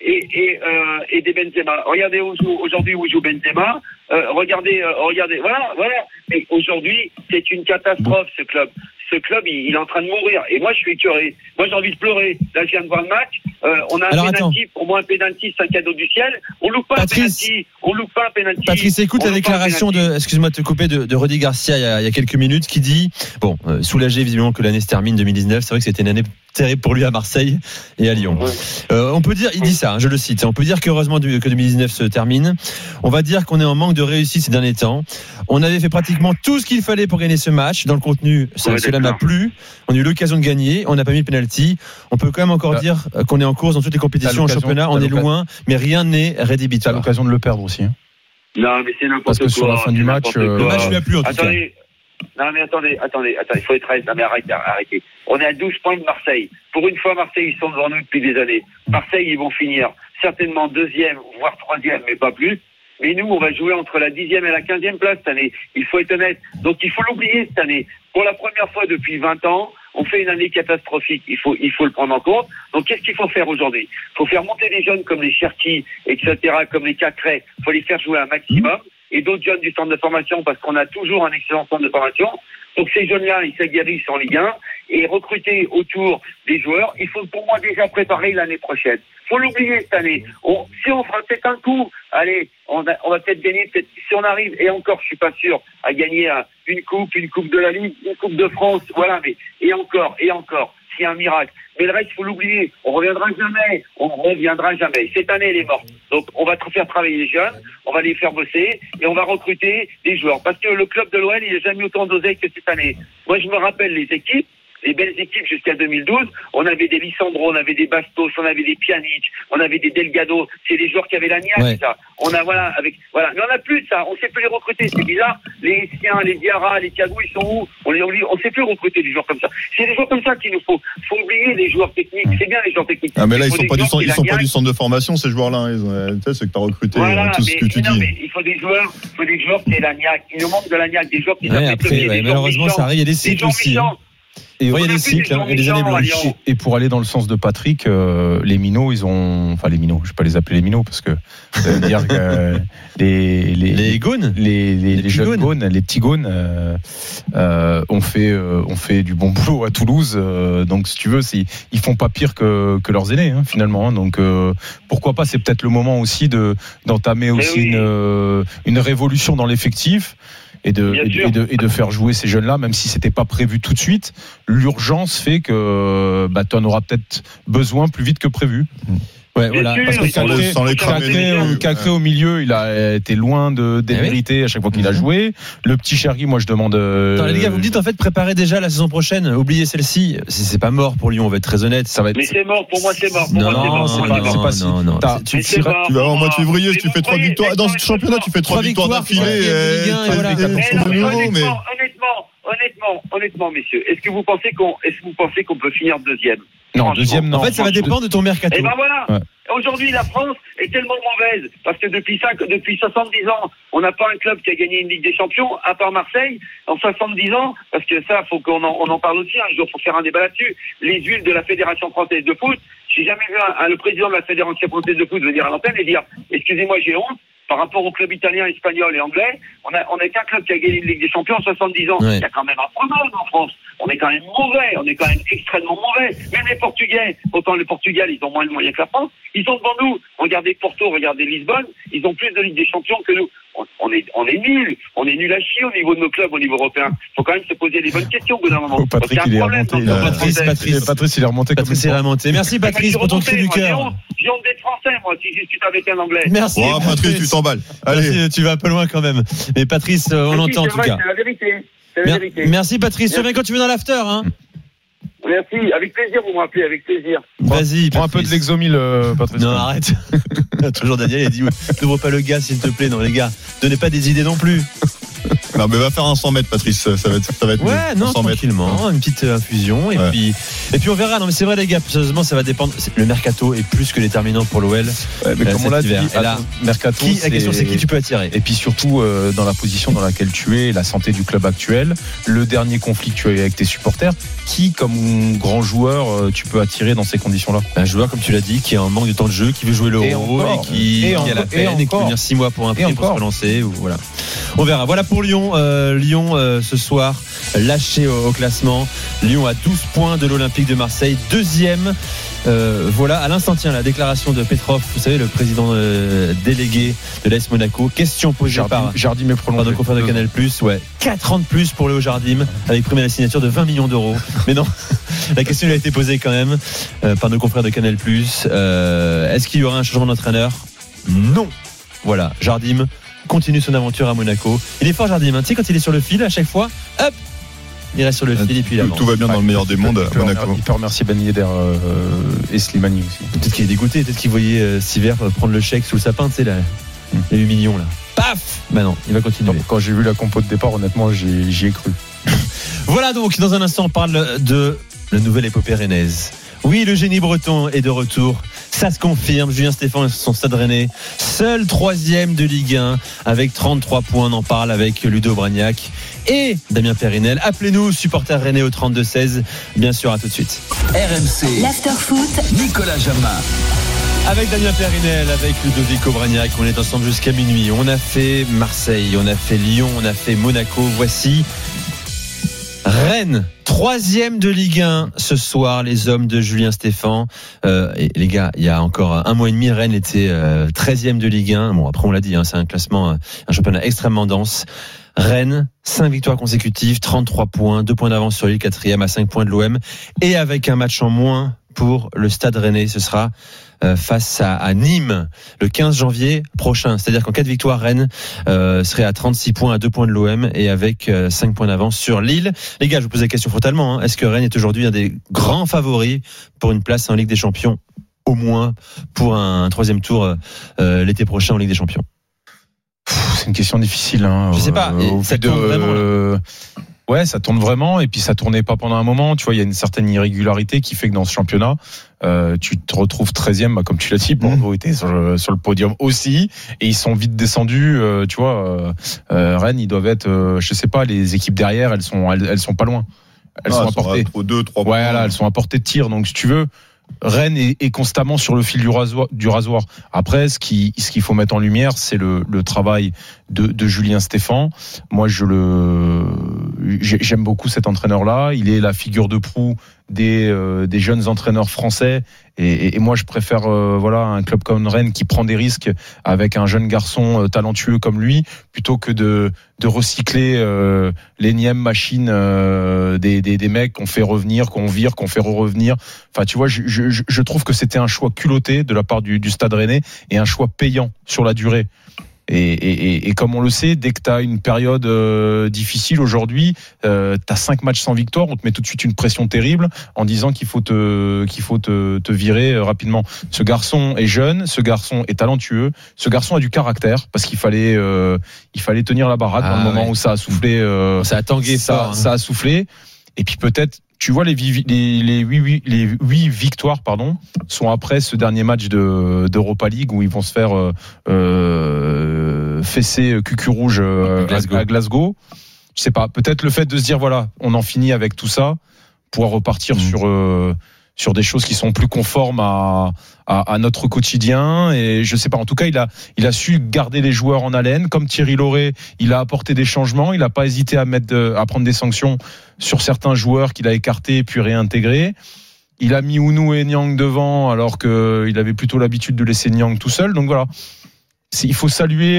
et des Benzema. Regardez aujourd'hui où joue Benzema. Regardez, voilà. Et aujourd'hui, c'est une catastrophe, ce club. Ce club, il est en train de mourir. Et moi, je suis écœuré. Moi, j'ai envie de pleurer. Là, je viens de voir le match. On a un pénalty. Pour moi, un pénalty, c'est un cadeau du ciel. On loupe pas un pénalty. Patrice, écoute la déclaration excuse-moi de te couper, de Rudy Garcia il y a quelques minutes, qui dit, soulagé visiblement que l'année se termine 2019. C'est vrai que c'était une année terrible pour lui à Marseille et à Lyon. On peut dire, il dit ça, je le cite, on peut dire qu'heureusement que 2019 se termine. On va dire qu'on est en manque de réussite ces derniers temps. On avait fait pratiquement tout ce qu'il fallait pour gagner ce match. Dans le contenu, cela n'a plu. On a eu l'occasion de gagner. On n'a pas mis de penalty. On peut quand même encore dire qu'on est en course dans toutes les compétitions en championnat. On est loin, mais rien n'est rédhibitoire. T'as l'occasion de le perdre aussi. Non, mais c'est n'importe quoi. Parce que sur la fin du match, le match lui a plu en tout cas. Non, mais attendez, il faut être honnête. Non, mais arrêtez. On est à 12 points de Marseille. Pour une fois, Marseille, ils sont devant nous depuis des années. Marseille, ils vont finir certainement 2e, voire 3e, mais pas plus. Mais nous, on va jouer entre la 10e et la 15e place cette année. Il faut être honnête. Donc, il faut l'oublier cette année. Pour la première fois depuis 20 ans, on fait une année catastrophique. Il faut le prendre en compte. Donc, qu'est-ce qu'il faut faire aujourd'hui? Il faut faire monter des jeunes comme les Cherki, etc., comme les Cacré. Il faut les faire jouer un maximum. Et d'autres jeunes du centre de formation, parce qu'on a toujours un excellent centre de formation. Donc, ces jeunes-là, ils s'aguerrissent en Ligue 1 et recruter autour des joueurs. Il faut pour moi déjà préparer l'année prochaine. Faut l'oublier cette année. Si on fera peut-être un coup, allez, on va peut-être gagner, si on arrive, et encore, je suis pas sûr, à gagner une coupe de la Ligue, une coupe de France, voilà, mais, et encore, c'est un miracle. Mais le reste, il faut l'oublier. On reviendra jamais. Cette année, elle est morte. Donc, on va faire travailler les jeunes, on va les faire bosser, et on va recruter des joueurs. Parce que le club de l'OL, il n'a jamais eu autant d'oseille que cette année. Moi, je me rappelle les équipes, les belles équipes jusqu'à 2012, on avait des Lissandro, on avait des Bastos, on avait des Pjanic, on avait des Delgado, c'est des joueurs qui avaient la niaque, ça. On a, mais on n'a plus ça, on sait plus les recruter, c'est bizarre. Les Siens, les Diarra, les Thiago, ils sont où? On sait plus recruter des joueurs comme ça. C'est des joueurs comme ça qu'il nous faut. Faut oublier les joueurs techniques, c'est bien les joueurs techniques. Ah, mais là, ils sont pas du centre de formation, ces joueurs-là, tu sais, ceux que t'as recruté, tout ce que tu dis. Mais il faut des joueurs qui aient la niaque. Il nous manque de la niaque, des joueurs qui malheureusement, ça arrive, il y a des cycles aussi. Et il y a des cycles et des années blanches. Et pour aller dans le sens de Patrick, les minots, je vais pas les appeler les minots parce que ça veut dire que les gaunes, les jeunes gaunes, les petits gaunes, ont fait du bon boulot à Toulouse. Donc si tu veux, ils font pas pire que leurs aînés finalement. Donc pourquoi pas, c'est peut-être le moment aussi d'entamer aussi une révolution dans l'effectif. Et de faire jouer ces jeunes-là, même si c'était pas prévu tout de suite. L'urgence fait que tu en auras peut-être besoin plus vite que prévu. Ouais, voilà. Parce que Cacré au milieu, il a été loin de démériter à chaque fois qu'il a joué. Le petit Chergui, moi je demande. Attends, les gars, vous me dites en fait préparez déjà la saison prochaine. Oubliez celle-ci. C'est pas mort pour Lyon. On va être très honnête. Ça va être. Mais c'est mort. Pour moi, c'est mort. Non. Tu vas avoir en mois de février, si tu fais 3 victoires dans ce championnat, tu fais 3 victoires d'affilée. Honnêtement, messieurs, est-ce que vous pensez qu'on peut finir deuxième? Non, deuxième, non. En fait, ça va dépendre de ton mercato. Et ben voilà. Ouais. Aujourd'hui, la France est tellement mauvaise parce que depuis 70 ans, on n'a pas un club qui a gagné une Ligue des Champions, à part Marseille. En 70 ans, parce que ça, faut qu'on en parle aussi. Un jour, faut faire un débat là-dessus. Les huiles de la Fédération française de foot. J'ai jamais vu le président de la Fédération française de foot venir à l'antenne et dire excusez-moi, j'ai honte. Par rapport au club italien, espagnol et anglais, on est qu'un club qui a gagné une Ligue des Champions en 70 ans. Ouais. Il y a quand même un problème en France. On est quand même mauvais, on est quand même extrêmement mauvais. Même les Portugais, autant les Portugais, ils ont moins de moyens que la France. Ils sont devant nous. Regardez Porto, regardez Lisbonne, ils ont plus de Ligue des Champions que nous. On est nuls. On est nuls à chier au niveau de nos clubs, au niveau européen. Faut quand même se poser les bonnes questions au bout d'un moment. Patrice, il est remonté. Patrice, il est remonté. Patrice, il est remonté. Merci Patrice pour ton cri du cœur. J'ai honte d'être français, moi, si je discute avec un anglais. Merci. Oh, Patrice, tu t'emballes. Allez. Merci, tu vas un peu loin quand même. Mais Patrice, on l'entend en tout cas. C'est la vérité. Merci Patrice. Tu reviens quand tu veux dans l'after, hein. Merci, avec plaisir, vous m'appelez, avec plaisir. Vas-y, prends un peu de l'exomil, Patrice. Non, arrête. Toujours Daniel, il a dit n'ouvre pas le gaz, s'il te plaît. Non, les gars, donnez pas des idées non plus. Non, mais va faire un 100 mètres, Patrice. Ça va être ouais, non, tranquillement, une petite infusion et puis on verra. Non, mais c'est vrai, les gars. Sérieusement, ça va dépendre. Le mercato est plus que déterminant pour l'OL. Ouais, mais comme on l'a dit, mercato, la question c'est qui tu peux attirer. Et puis surtout dans la position dans laquelle tu es, la santé du club actuel, le dernier conflit que tu as eu avec tes supporters, qui comme grand joueur tu peux attirer dans ces conditions-là? Un joueur, comme tu l'as dit, qui est en manque de temps de jeu, qui veut jouer l'Euro et qui a la peine et qui peut venir 6 mois pour un prix pour se relancer. Voilà. On verra. Voilà pour Lyon. Lyon ce soir lâché au classement. Lyon à 12 points de l'Olympique de Marseille, deuxième. Voilà, à l'instant, tiens, la déclaration de Petrov, vous savez, le président délégué de l'AS Monaco. Question posée par Jardim est prolongé. Par nos confrères de Canal+. Ouais, 4 ans de plus pour Léo Jardim, avec prime à la signature de 20 millions d'euros. Mais non, la question lui a été posée quand même par nos confrères de Canal+. Est-ce qu'il y aura un changement d'entraîneur? Non. Voilà, Jardim continue son aventure à Monaco. Il est fort, Jardim, hein. Tu sais, quand il est sur le fil, à chaque fois, hop, il reste sur le fil et puis il avance. Tout va bien dans le meilleur des mondes à Monaco. Il peut remercier Ben Yedder et Slimani aussi. Peut-être qu'il est dégoûté, peut-être qu'il voyait Siver prendre le chèque sous le sapin, tu sais, là, les 8 millions, là. Paf! Bah non, il va continuer. Donc, quand j'ai vu la compo de départ, honnêtement, j'y ai cru. Voilà, donc, dans un instant, on parle de la nouvelle épopée rennaise. Oui, le génie breton est de retour. Ça se confirme. Julien Stéphan et son Stade Rennais, seul 3e de Ligue 1 avec 33 points. On en parle avec Ludo Bragnac et Damien Périnel. Appelez-nous, supporters rennais au 32-16. Bien sûr, à tout de suite. RMC. L'after-foot. Nicolas Jamin. Avec Damien Périnel, avec Ludovic Bragnac, on est ensemble jusqu'à minuit. On a fait Marseille, on a fait Lyon, on a fait Monaco. Voici Rennes, 3e de Ligue 1 ce soir, les hommes de Julien Stéphan. Et les gars, il y a encore un mois et demi, Rennes était 13e de Ligue 1. Bon, après on l'a dit, hein, c'est un classement, un championnat extrêmement dense. Rennes, 5 victoires consécutives, 33 points, 2 points d'avance sur Lille, 4e à 5 points de l'OM. Et avec un match en moins pour le Stade Rennais, ce sera face à Nîmes le 15 janvier prochain. C'est-à-dire qu'en 4 victoires, Rennes serait à 36 points, à 2 points de l'OM et avec 5 points d'avance sur Lille. Les gars, je vous pose la question frontalement. Est-ce que Rennes est aujourd'hui un des grands favoris pour une place en Ligue des Champions, au moins pour un 3e tour l'été prochain en Ligue des Champions? C'est une question difficile. Hein, je sais pas. Ça tourne vraiment. Ouais, ça tourne vraiment, et puis ça tournait pas pendant un moment. Tu vois, il y a une certaine irrégularité qui fait que dans ce championnat, tu te retrouves 13e, comme tu l'as dit. Bordeaux était sur le podium aussi, et ils sont vite descendus. Tu vois, Rennes, ils doivent être, je sais pas, les équipes derrière, elles sont pas loin. Elles sont à portée. 2-3 points. Ouais, là, elles sont à portée de tir. Donc, si tu veux, Rennes est constamment sur le fil du rasoir. Après, ce qu'il faut mettre en lumière, c'est le travail de Julien Stéphan. Moi, je j'aime beaucoup cet entraîneur-là. Il est la figure de proue des jeunes entraîneurs français. Et moi, je préfère un club comme Rennes qui prend des risques avec un jeune garçon talentueux comme lui, plutôt que de recycler l'énième machine des mecs qu'on fait revenir, qu'on vire, qu'on fait revenir. Enfin, tu vois, je trouve que c'était un choix culotté de la part du Stade Rennais et un choix payant sur la durée. Et comme on le sait, dès que tu as une période difficile aujourd'hui, tu as 5 matchs sans victoire, on te met tout de suite une pression terrible en disant qu'il faut te virer rapidement. Ce garçon est jeune, ce garçon est talentueux, ce garçon a du caractère parce qu'il fallait tenir la baraque dans le moment où ça a soufflé. Ça a tangué fort. Ça a soufflé. Et puis peut-être, tu vois, les 8 victoires, sont après ce dernier match d'Europa League où ils vont se faire fesser cucu rouge à Glasgow. Je sais pas, peut-être le fait de se dire voilà, on en finit avec tout ça, pouvoir repartir sur des choses qui sont plus conformes à notre quotidien. Et je sais pas, en tout cas, il a su garder les joueurs en haleine. Comme Thierry Lauré, il a apporté des changements. Il n'a pas hésité à prendre des sanctions sur certains joueurs qu'il a écartés puis réintégrés. Il a mis Ounou et Niang devant alors qu'il avait plutôt l'habitude de laisser Niang tout seul. Donc voilà. Il faut saluer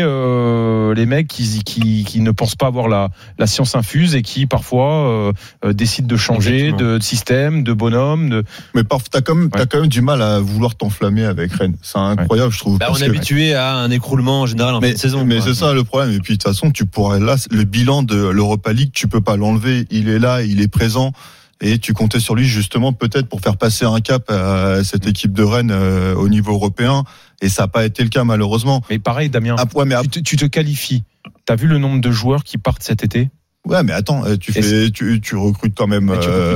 les mecs qui ne pensent pas avoir la science infuse et qui parfois décident de changer de système, de bonhomme. Mais t'as quand même du mal à vouloir t'enflammer avec Rennes. C'est incroyable, je trouve. On est habitué à un écroulement en général en fin de saison. Mais c'est ça le problème. Et puis de toute façon, tu pourrais le bilan de l'Europa League, tu peux pas l'enlever. Il est là, il est présent. Et tu comptais sur lui justement peut-être pour faire passer un cap à cette équipe de Rennes au niveau européen. Et ça n'a pas été le cas malheureusement. Mais pareil Damien, tu te qualifies. T'as vu le nombre de joueurs qui partent cet été ? Ouais, mais attends, tu recrutes quand même,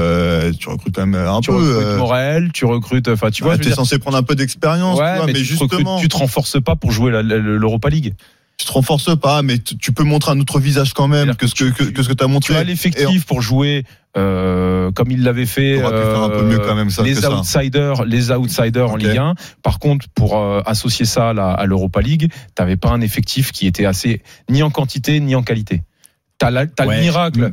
tu recrutes quand même un peu. Tu recrutes Morel, tu recrutes, enfin, tu vois. T'es censé prendre un peu d'expérience, mais justement. Tu te renforces pas pour jouer l'Europa League. Tu te renforces pas, mais tu peux montrer un autre visage quand même que ce que t'as montré. Tu as l'effectif pour jouer comme il l'avait fait. Tu aurais pu faire un peu mieux quand même ça. Les outsiders en Ligue 1. Par contre, pour associer ça à l'Europa League, t'avais pas un effectif qui était assez ni en quantité ni en qualité. T'as le miracle,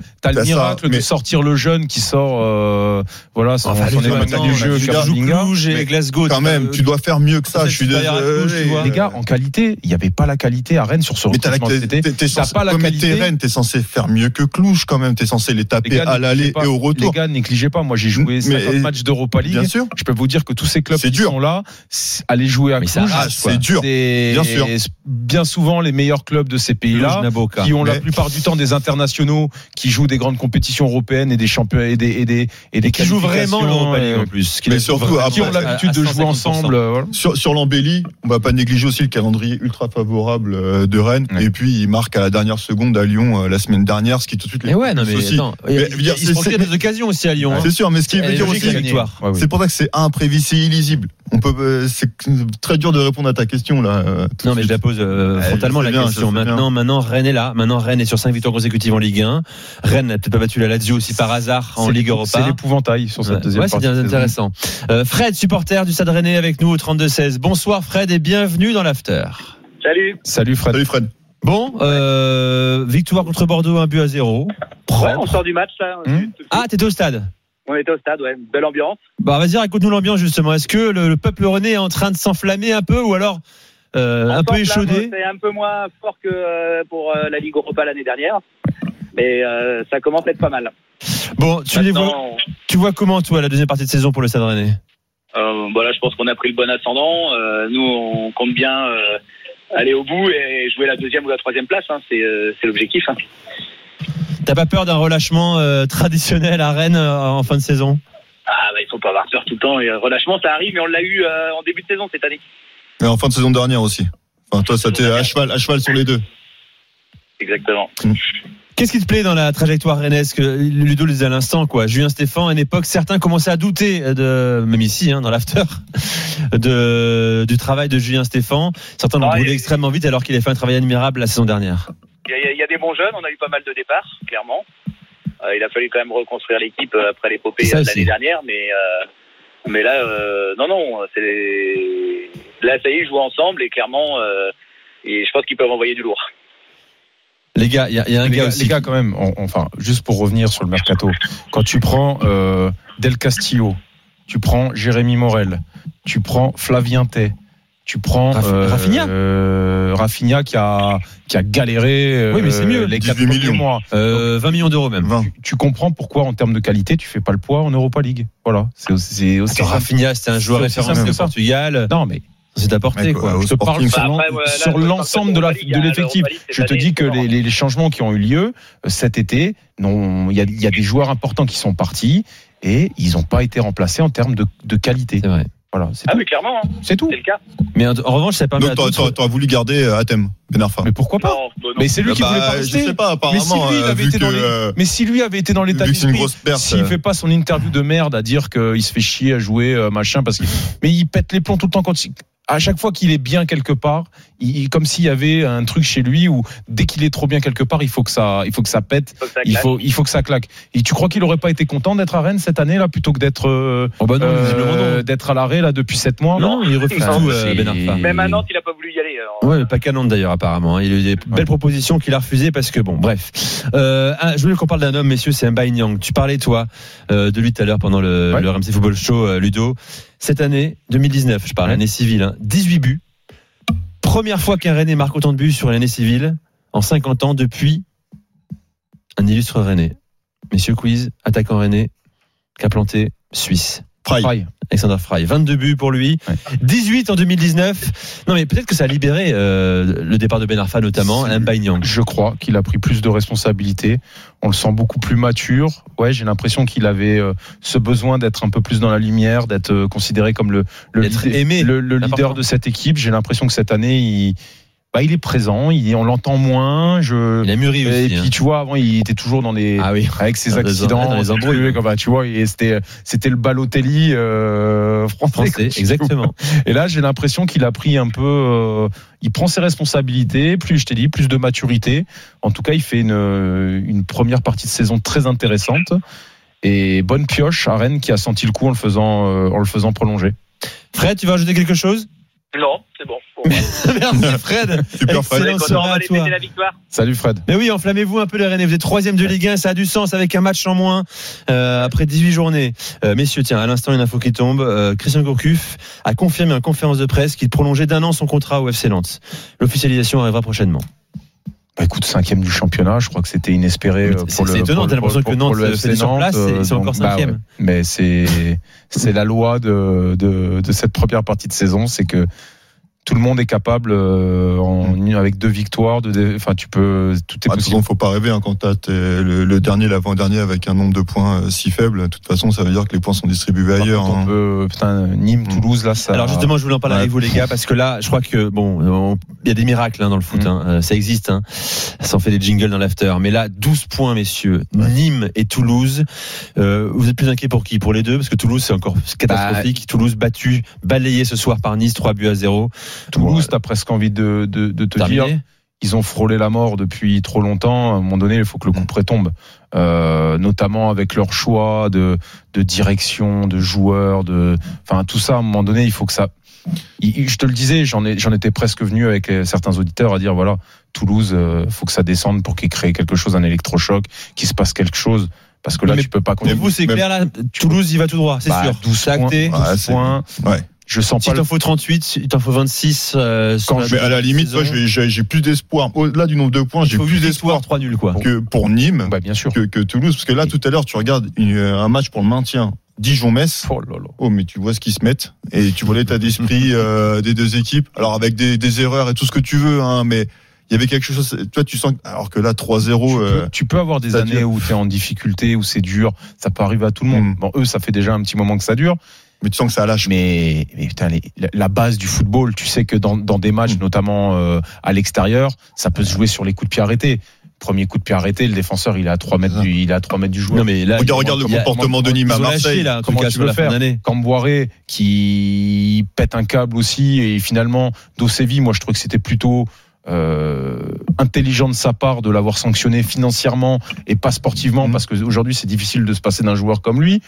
de sortir le jeune qui sort, son épingle du jeu, Cluj et Glasgow. Quand même, tu dois faire mieux que ça. Je suis désolé. Les gars, en qualité, il n'y avait pas la qualité à Rennes sur ce recrutement. T'as pas la qualité. Rennes, t'es censé faire mieux que Cluj quand même. T'es censé les taper à l'aller et au retour. Les gars, négligez pas. Moi, j'ai joué 50 matchs d'Europa League. Bien sûr. Je peux vous dire que tous ces clubs qui sont là, aller jouer à Cluj, c'est dur. Bien sûr. Bien souvent, les meilleurs clubs de ces pays-là, qui ont la plupart du temps des internationaux qui jouent des grandes compétitions européennes et des champions et des qui jouent vraiment l'Europa League en plus, mais surtout qui ont l'habitude de jouer ensemble. Sur l'embellie, on va pas négliger aussi le calendrier ultra favorable de Rennes. Et puis il marque à la dernière seconde à Lyon la semaine dernière, ce qui tout de suite. Mais ouais, non mais attends, il se procure des occasions aussi à Lyon. C'est sûr, mais ce qui veut dire aussi, c'est pour ça que c'est imprévisible, c'est illisible. C'est très dur de répondre à ta question là. Non mais je la pose frontalement la question. Maintenant Rennes est là. Maintenant Rennes est sur 5 victoires consécutives en Ligue 1. Rennes n'a peut-être pas battu la Lazio aussi par hasard en Ligue Europa. C'est l'épouvantail sur cette deuxième partie. Ouais, c'est intéressant. Fred, supporter du Stade Rennais avec nous au 32-16. Bonsoir Fred et bienvenue dans l'After. Salut Fred. Salut Fred. Bon, victoire contre Bordeaux 1-0. Ouais, on sort du match là. Ah, t'étais au stade. On était au stade, ouais. Belle ambiance. Bah vas-y, raconte-nous l'ambiance justement. Est-ce que le peuple rennais est en train de s'enflammer un peu ou alors un peu échaudé? C'est un peu moins fort que pour la Ligue Europa l'année dernière. Mais ça commence à être pas mal. Bon, tu vois comment toi la deuxième partie de saison pour le Stade Rennais? Voilà, je pense qu'on a pris le bon ascendant. Nous, on compte bien aller au bout et jouer la deuxième ou la troisième place. Hein. C'est l'objectif. Hein. T'as pas peur d'un relâchement traditionnel à Rennes en fin de saison? Il faut pas avoir peur tout le temps. Et relâchement, ça arrive, mais on l'a eu en début de saison cette année. Et en fin de saison dernière aussi. Enfin, toi, ça t'est à cheval sur les deux. Exactement. Qu'est-ce qui te plaît dans la trajectoire rennaise que Ludo le disait à l'instant, quoi? Julien Stéphan, à une époque, certains commençaient à douter même ici, dans l'after, du travail de Julien Stéphan. Certains l'ont brûlé extrêmement vite alors qu'il a fait un travail admirable la saison dernière. Il y a des bons jeunes, on a eu pas mal de départs, clairement. Il a fallu quand même reconstruire l'équipe après l'épopée de l'année dernière, mais là, non, là, ça y est, ils jouent ensemble et clairement, et je pense qu'ils peuvent envoyer du lourd. Les gars, il y a un gars aussi. Les gars, quand même, enfin, juste pour revenir sur le mercato, quand tu prends Del Castillo, tu prends Jérémy Morel, tu prends Flavien Tay, tu prends Rafinha qui a galéré oui, mais c'est mieux. les 4 premiers mois. 20 millions d'euros même. Tu comprends pourquoi en termes de qualité tu fais pas le poids en Europa League. Voilà, c'est aussi Rafinha, c'était un joueur référence de Portugal. Non mais c'est apporté quoi. Je te parle sur l'ensemble de l'effectif. Je te dis que les changements qui ont eu lieu cet été, il y a des joueurs importants qui sont partis et ils n'ont pas été remplacés en termes de qualité. C'est vrai. Voilà, mais clairement, c'est tout. C'est le cas. Mais en revanche, ça permet. Donc t'aurais voulu garder Hatem Ben Arfa. Mais pourquoi pas? Mais c'est lui qui voulait pas rester. Je sais pas, apparemment. Mais si lui avait été dans l'état d'esprit, s'il fait pas son interview de merde à dire qu'il se fait chier à jouer machin parce mais il pète les plombs tout le temps à chaque fois qu'il est bien quelque part, comme s'il y avait un truc chez lui où dès qu'il est trop bien quelque part, il faut que ça pète, il faut que ça claque. Et tu crois qu'il aurait pas été content d'être à Rennes cette année là plutôt que d'être d'être à l'arrêt là depuis 7 mois? Non, il refuse tout. Ben Arfa. Même à Nantes, il a pas voulu y aller. Ouais, mais pas qu'à Nantes d'ailleurs apparemment. Il a eu des belles propositions qu'il a refusées parce que bon, bref. Je voulais qu'on parle d'un homme, messieurs, c'est Mbaye Niang. Tu parlais toi de lui tout à l'heure pendant le RMC Football Show, Ludo. Cette année 2019, je parle l'année civile, 18 buts. Première fois qu'un Rennais marque autant de buts sur l'année civile en 50 ans depuis un illustre Rennais. Messieurs quiz, attaquant Rennais, qu'a planté Suisse. Frey. Alexander Frey, 22 buts pour lui, 18 en 2019. Non mais peut-être que ça a libéré le départ de Ben Arfa notamment, Mbaye Niang. Je crois qu'il a pris plus de responsabilités. On le sent beaucoup plus mature. Ouais, j'ai l'impression qu'il avait ce besoin d'être un peu plus dans la lumière, d'être considéré comme le leader de cette équipe. J'ai l'impression que cette année il est présent, on l'entend moins. Il a mûri aussi. Et puis tu vois, avant il était toujours dans les avec ses accidents, dans les embrouilles. Tu vois, c'était le Balotelli français, exactement. Et là, j'ai l'impression qu'il a pris un peu. Il prend ses responsabilités, plus de maturité. En tout cas, il fait une première partie de saison très intéressante et bonne pioche à Rennes qui a senti le coup en le faisant prolonger. Fred, tu vas ajouter quelque chose? Non, c'est bon. Merci Fred. Super Fred. On va aller fêter la victoire. Salut Fred. Mais oui, enflammez-vous un peu les Rennais. Vous êtes 3e de Ligue 1, ça a du sens avec un match en moins après 18 journées. Messieurs, tiens, à l'instant une info qui tombe. Christian Gourcuff a confirmé en conférence de presse qu'il prolongeait d'1 an son contrat au FC Nantes. L'officialisation arrivera prochainement. Écoute, 5e du championnat, je crois que c'était inespéré c'est étonnant, t'as l'impression que Nantes c'est sur place et c'est encore 5e. Mais c'est la loi de cette première partie de saison, c'est que tout le monde est capable avec 2 victoires, tu peux, tout est possible. Il faut pas rêver quand t'as le dernier, l'avant-dernier avec un nombre de points si faible. De toute façon, ça veut dire que les points sont distribués ailleurs. Nîmes, Toulouse, là, ça. Alors justement, je voulais en parler avec vous les gars parce que là, je crois que il y a des miracles dans le foot. Ça existe. Ça en fait des jingles dans l'after. Mais là, 12 points, messieurs. Nîmes et Toulouse. Vous êtes plus inquiets pour qui? Pour les deux, parce que Toulouse c'est encore catastrophique. Toulouse balayé ce soir par Nice, 3-0. Toulouse, t'as presque envie de te dire, ils ont frôlé la mort depuis trop longtemps. À un moment donné, il faut que le coup près tombe, notamment avec leur choix de direction, de joueurs, tout ça. À un moment donné, il faut que ça. Je te le disais, j'en étais presque venu avec certains auditeurs à dire voilà, Toulouse, faut que ça descende pour qu'il crée quelque chose, un électrochoc, qu'il se passe quelque chose. Parce que là, tu peux pas continuer. Vous, c'est clair, là, Toulouse, il va tout droit, c'est sûr. 12 points. Ouais. Je sens si pas. Il t'en faut 38, il t'en faut 26. Mais à la limite, moi, j'ai plus d'espoir. Au-delà du nombre de points, j'ai plus d'espoir 3 nuls, quoi. Que pour Nîmes, bien sûr. Que Toulouse. Parce que là, tout à l'heure, tu regardes un match pour le maintien. Dijon-Metz. Oh, mais tu vois ce qu'ils se mettent. Et tu vois l'état d'esprit des deux équipes. Alors, avec des erreurs et tout ce que tu veux, mais il y avait quelque chose. Toi, tu sens. Alors que là, 3-0. Tu peux avoir des années où tu es en difficulté, où c'est dur. Ça peut arriver à tout le monde. Bon, eux, ça fait déjà un petit moment que ça dure. Mais tu sens que ça lâche. Mais putain, la base du football, tu sais que dans des matchs, notamment à l'extérieur, ça peut se jouer sur les coups de pied arrêtés. Premier coup de pied arrêté, le défenseur, il est à 3 mètres du joueur. Non, mais là, regarde le comportement de Nîmes à Marseille. Là, comment tu veux le faire? Camboiré qui pète un câble aussi, et finalement, Dosevi, moi je trouve que c'était plutôt intelligent de sa part de l'avoir sanctionné financièrement et pas sportivement, parce qu'aujourd'hui c'est difficile de se passer d'un joueur comme lui.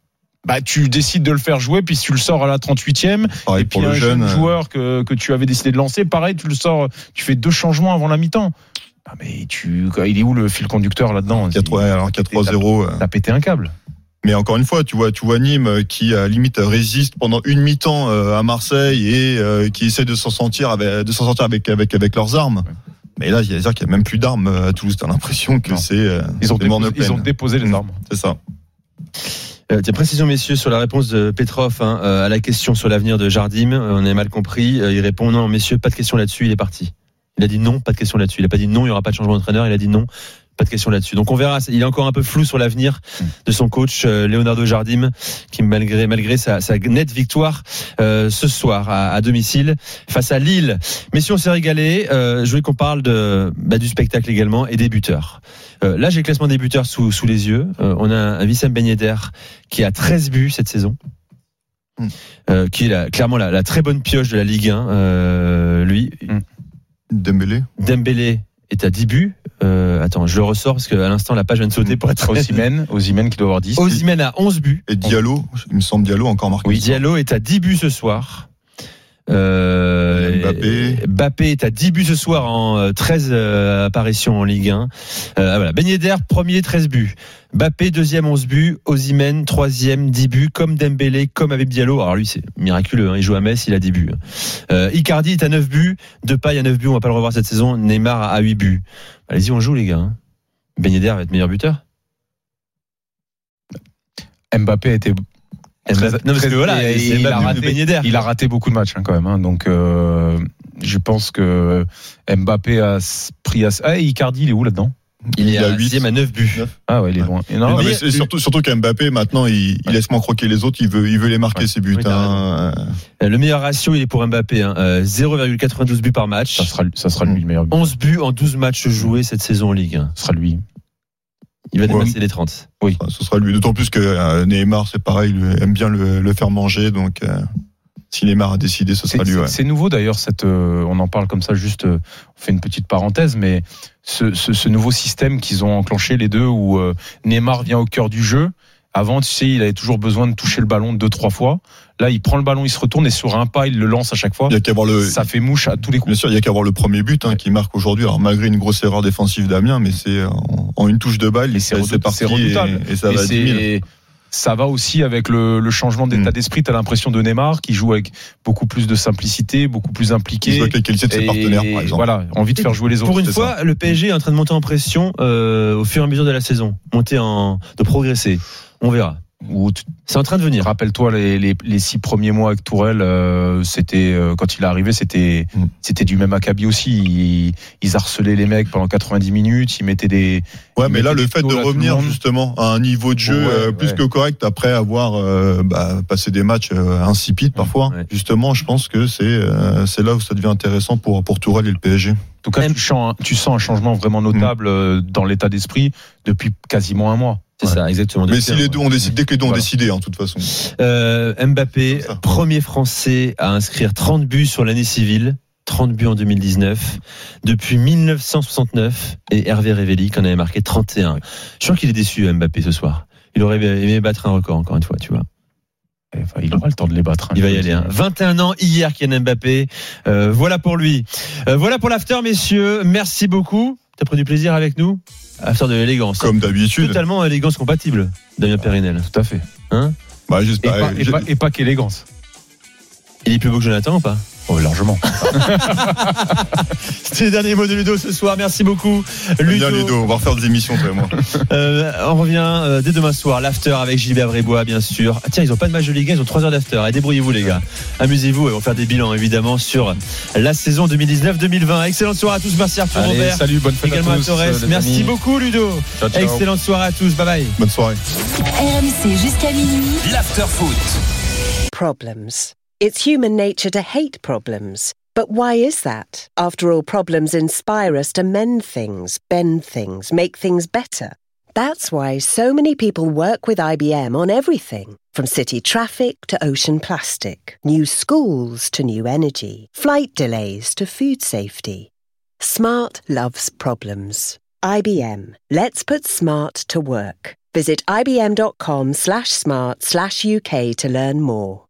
Tu décides de le faire jouer, puis tu le sors à la 38e, pareil, et puis un jeune joueur que tu avais décidé de lancer, pareil, tu le sors, tu fais 2 changements avant la mi-temps. Mais il est où le fil conducteur là-dedans? 4-0. T'as pété un câble. Mais encore une fois, tu vois Nîmes qui à limite résiste pendant une mi-temps à Marseille et qui essaie de s'en sortir avec leurs armes. Ouais. Mais là, il y a qu'il y a même plus d'armes à Toulouse. T'as l'impression que ils ont déposé les armes. C'est ça. Précision, messieurs, sur la réponse de Petrov à la question sur l'avenir de Jardim. On a mal compris. Il répond non, messieurs, pas de question là-dessus. Il est parti. Il a dit non, pas de question là-dessus. Il a pas dit non, il y aura pas de changement d'entraîneur. Il a dit non. Pas de question là-dessus. Donc on verra. Il est encore un peu flou sur l'avenir de son coach Leonardo Jardim, qui malgré sa nette victoire ce soir à domicile face à Lille. Messieurs, on s'est régalé. Je voulais qu'on parle du spectacle également et des buteurs. Là, j'ai le classement des buteurs sous les yeux. On a un Wissam Ben Yedder qui a 13 buts cette saison. Qui est clairement la très bonne pioche de la Ligue 1. Lui. Dembélé est à 10 buts. Attends, je le ressors parce qu'à l'instant la page vient de sauter pour être Osimhen qui doit avoir 10. Osimhen a 11 buts. Et Diallo, il me semble Diallo encore marqué. Oui, Diallo est à 10 buts ce soir. Mbappé est à 10 buts ce soir en 13 apparitions en Ligue 1. Voilà. Ben Yedder, premier, 13 buts. Mbappé, deuxième, 11 buts. Osimhen, troisième, 10 buts. Comme Dembélé, comme Habib Diallo. Alors lui, c'est miraculeux. Il joue à Metz, il a 10 buts. Icardi est à 9 buts. Depay à 9 buts. On va pas le revoir cette saison. Neymar à 8 buts. Allez-y, on joue, les gars. Ben Yedder va être meilleur buteur. Mbappé a été... il a raté beaucoup de matchs quand même. Donc je pense que Mbappé a pris Icardi, il est où là-dedans? Il est à 8e à 9 buts. Ah ouais, il est loin. Non, mais c'est surtout qu'Mbappé maintenant il laisse moins croquer les autres, il veut les marquer ses buts. Le meilleur ratio il est pour Mbappé 0,92 buts par match. Ça sera lui le meilleur but. 11 buts en 12 matchs joués cette saison en Ligue 1. Ce sera lui. Il va dépasser les 30. Oui. Ce sera lui. D'autant plus que Neymar, c'est pareil, il aime bien le faire manger. Donc, si Neymar a décidé, ce sera lui. C'est nouveau d'ailleurs, on en parle comme ça, juste, on fait une petite parenthèse, mais ce nouveau système qu'ils ont enclenché les deux où Neymar vient au cœur du jeu. Avant, tu sais, il avait toujours besoin de toucher le ballon 2-3 fois. Là, il prend le ballon, il se retourne et sur un pas, il le lance à chaque fois. Ça fait mouche à tous les coups. Bien sûr, il y a qu'à avoir le premier but qui marque aujourd'hui. Alors malgré une grosse erreur défensive d'Amiens, mais c'est en une touche de balle, et c'est parti redoutable. Et ça va à 10 000. Ça va aussi avec le changement d'état d'esprit. T'as l'impression de Neymar qui joue avec beaucoup plus de simplicité, beaucoup plus impliqué. Il joue avec la qualité de ses partenaires, par exemple. Voilà, envie de faire jouer les autres. Pour une fois, le PSG est en train de monter en pression au fur et à mesure de la saison, de progresser. On verra. C'est en train de venir. Rappelle-toi les 6 premiers mois avec Tourelle, c'était quand il est arrivé, c'était du même acabit aussi. Ils harcelaient les mecs pendant 90 minutes, ils mettaient des. Ouais, mais là, le fait de revenir justement à un niveau de jeu plus que correct après avoir passé des matchs insipides parfois, justement, je pense que c'est là où ça devient intéressant pour Tourelle et le PSG. En tout cas, tu sens un changement vraiment notable dans l'état d'esprit depuis quasiment un mois. C'est ça, exactement. Mais si les deux ont décidé, dès que les deux ont décidé, de toute façon. Mbappé, premier Français à inscrire 30 buts sur l'année civile. 30 buts en 2019. Depuis 1969. Et Hervé Révelli qui en avait marqué 31. Je sens qu'il est déçu, Mbappé, ce soir. Il aurait aimé battre un record, encore une fois, tu vois. Enfin, il aura le temps de les battre. Il va y aller. 21 ans hier, Kylian Mbappé. Voilà pour lui. Voilà pour l'after, messieurs. Merci beaucoup. T'as pris du plaisir avec nous? After de l'élégance. Comme d'habitude. Totalement élégance compatible, Damien Périnel. Tout à fait. J'espère. Et pas qu'élégance. Il est plus beau que Jonathan ou pas? Oh, largement. C'était les derniers mots de Ludo ce soir. Merci beaucoup, Ludo. Bien, Ludo. On va refaire des émissions, toi et moi. On revient dès demain soir. L'after avec Gilbert Brébois, bien sûr. Tiens, ils n'ont pas de match de Ligue 1, ils ont 3 heures d'after. Allez, débrouillez-vous, les gars. Amusez-vous et on va faire des bilans, évidemment, sur la saison 2019-2020. Excellente soirée à tous. Merci Arthur Robert. Salut, bonne fête également à tous. Torres. Merci beaucoup, Ludo. Ciao. Excellente soirée à tous. Bye bye. Bonne soirée. RMC jusqu'à minuit. L'after foot. Problems. It's human nature to hate problems. But why is that? After all, problems inspire us to mend things, bend things, make things better. That's why so many people work with IBM on everything, from city traffic to ocean plastic, new schools to new energy, flight delays to food safety. Smart loves problems. IBM. Let's put smart to work. Visit ibm.com/smart/UK to learn more.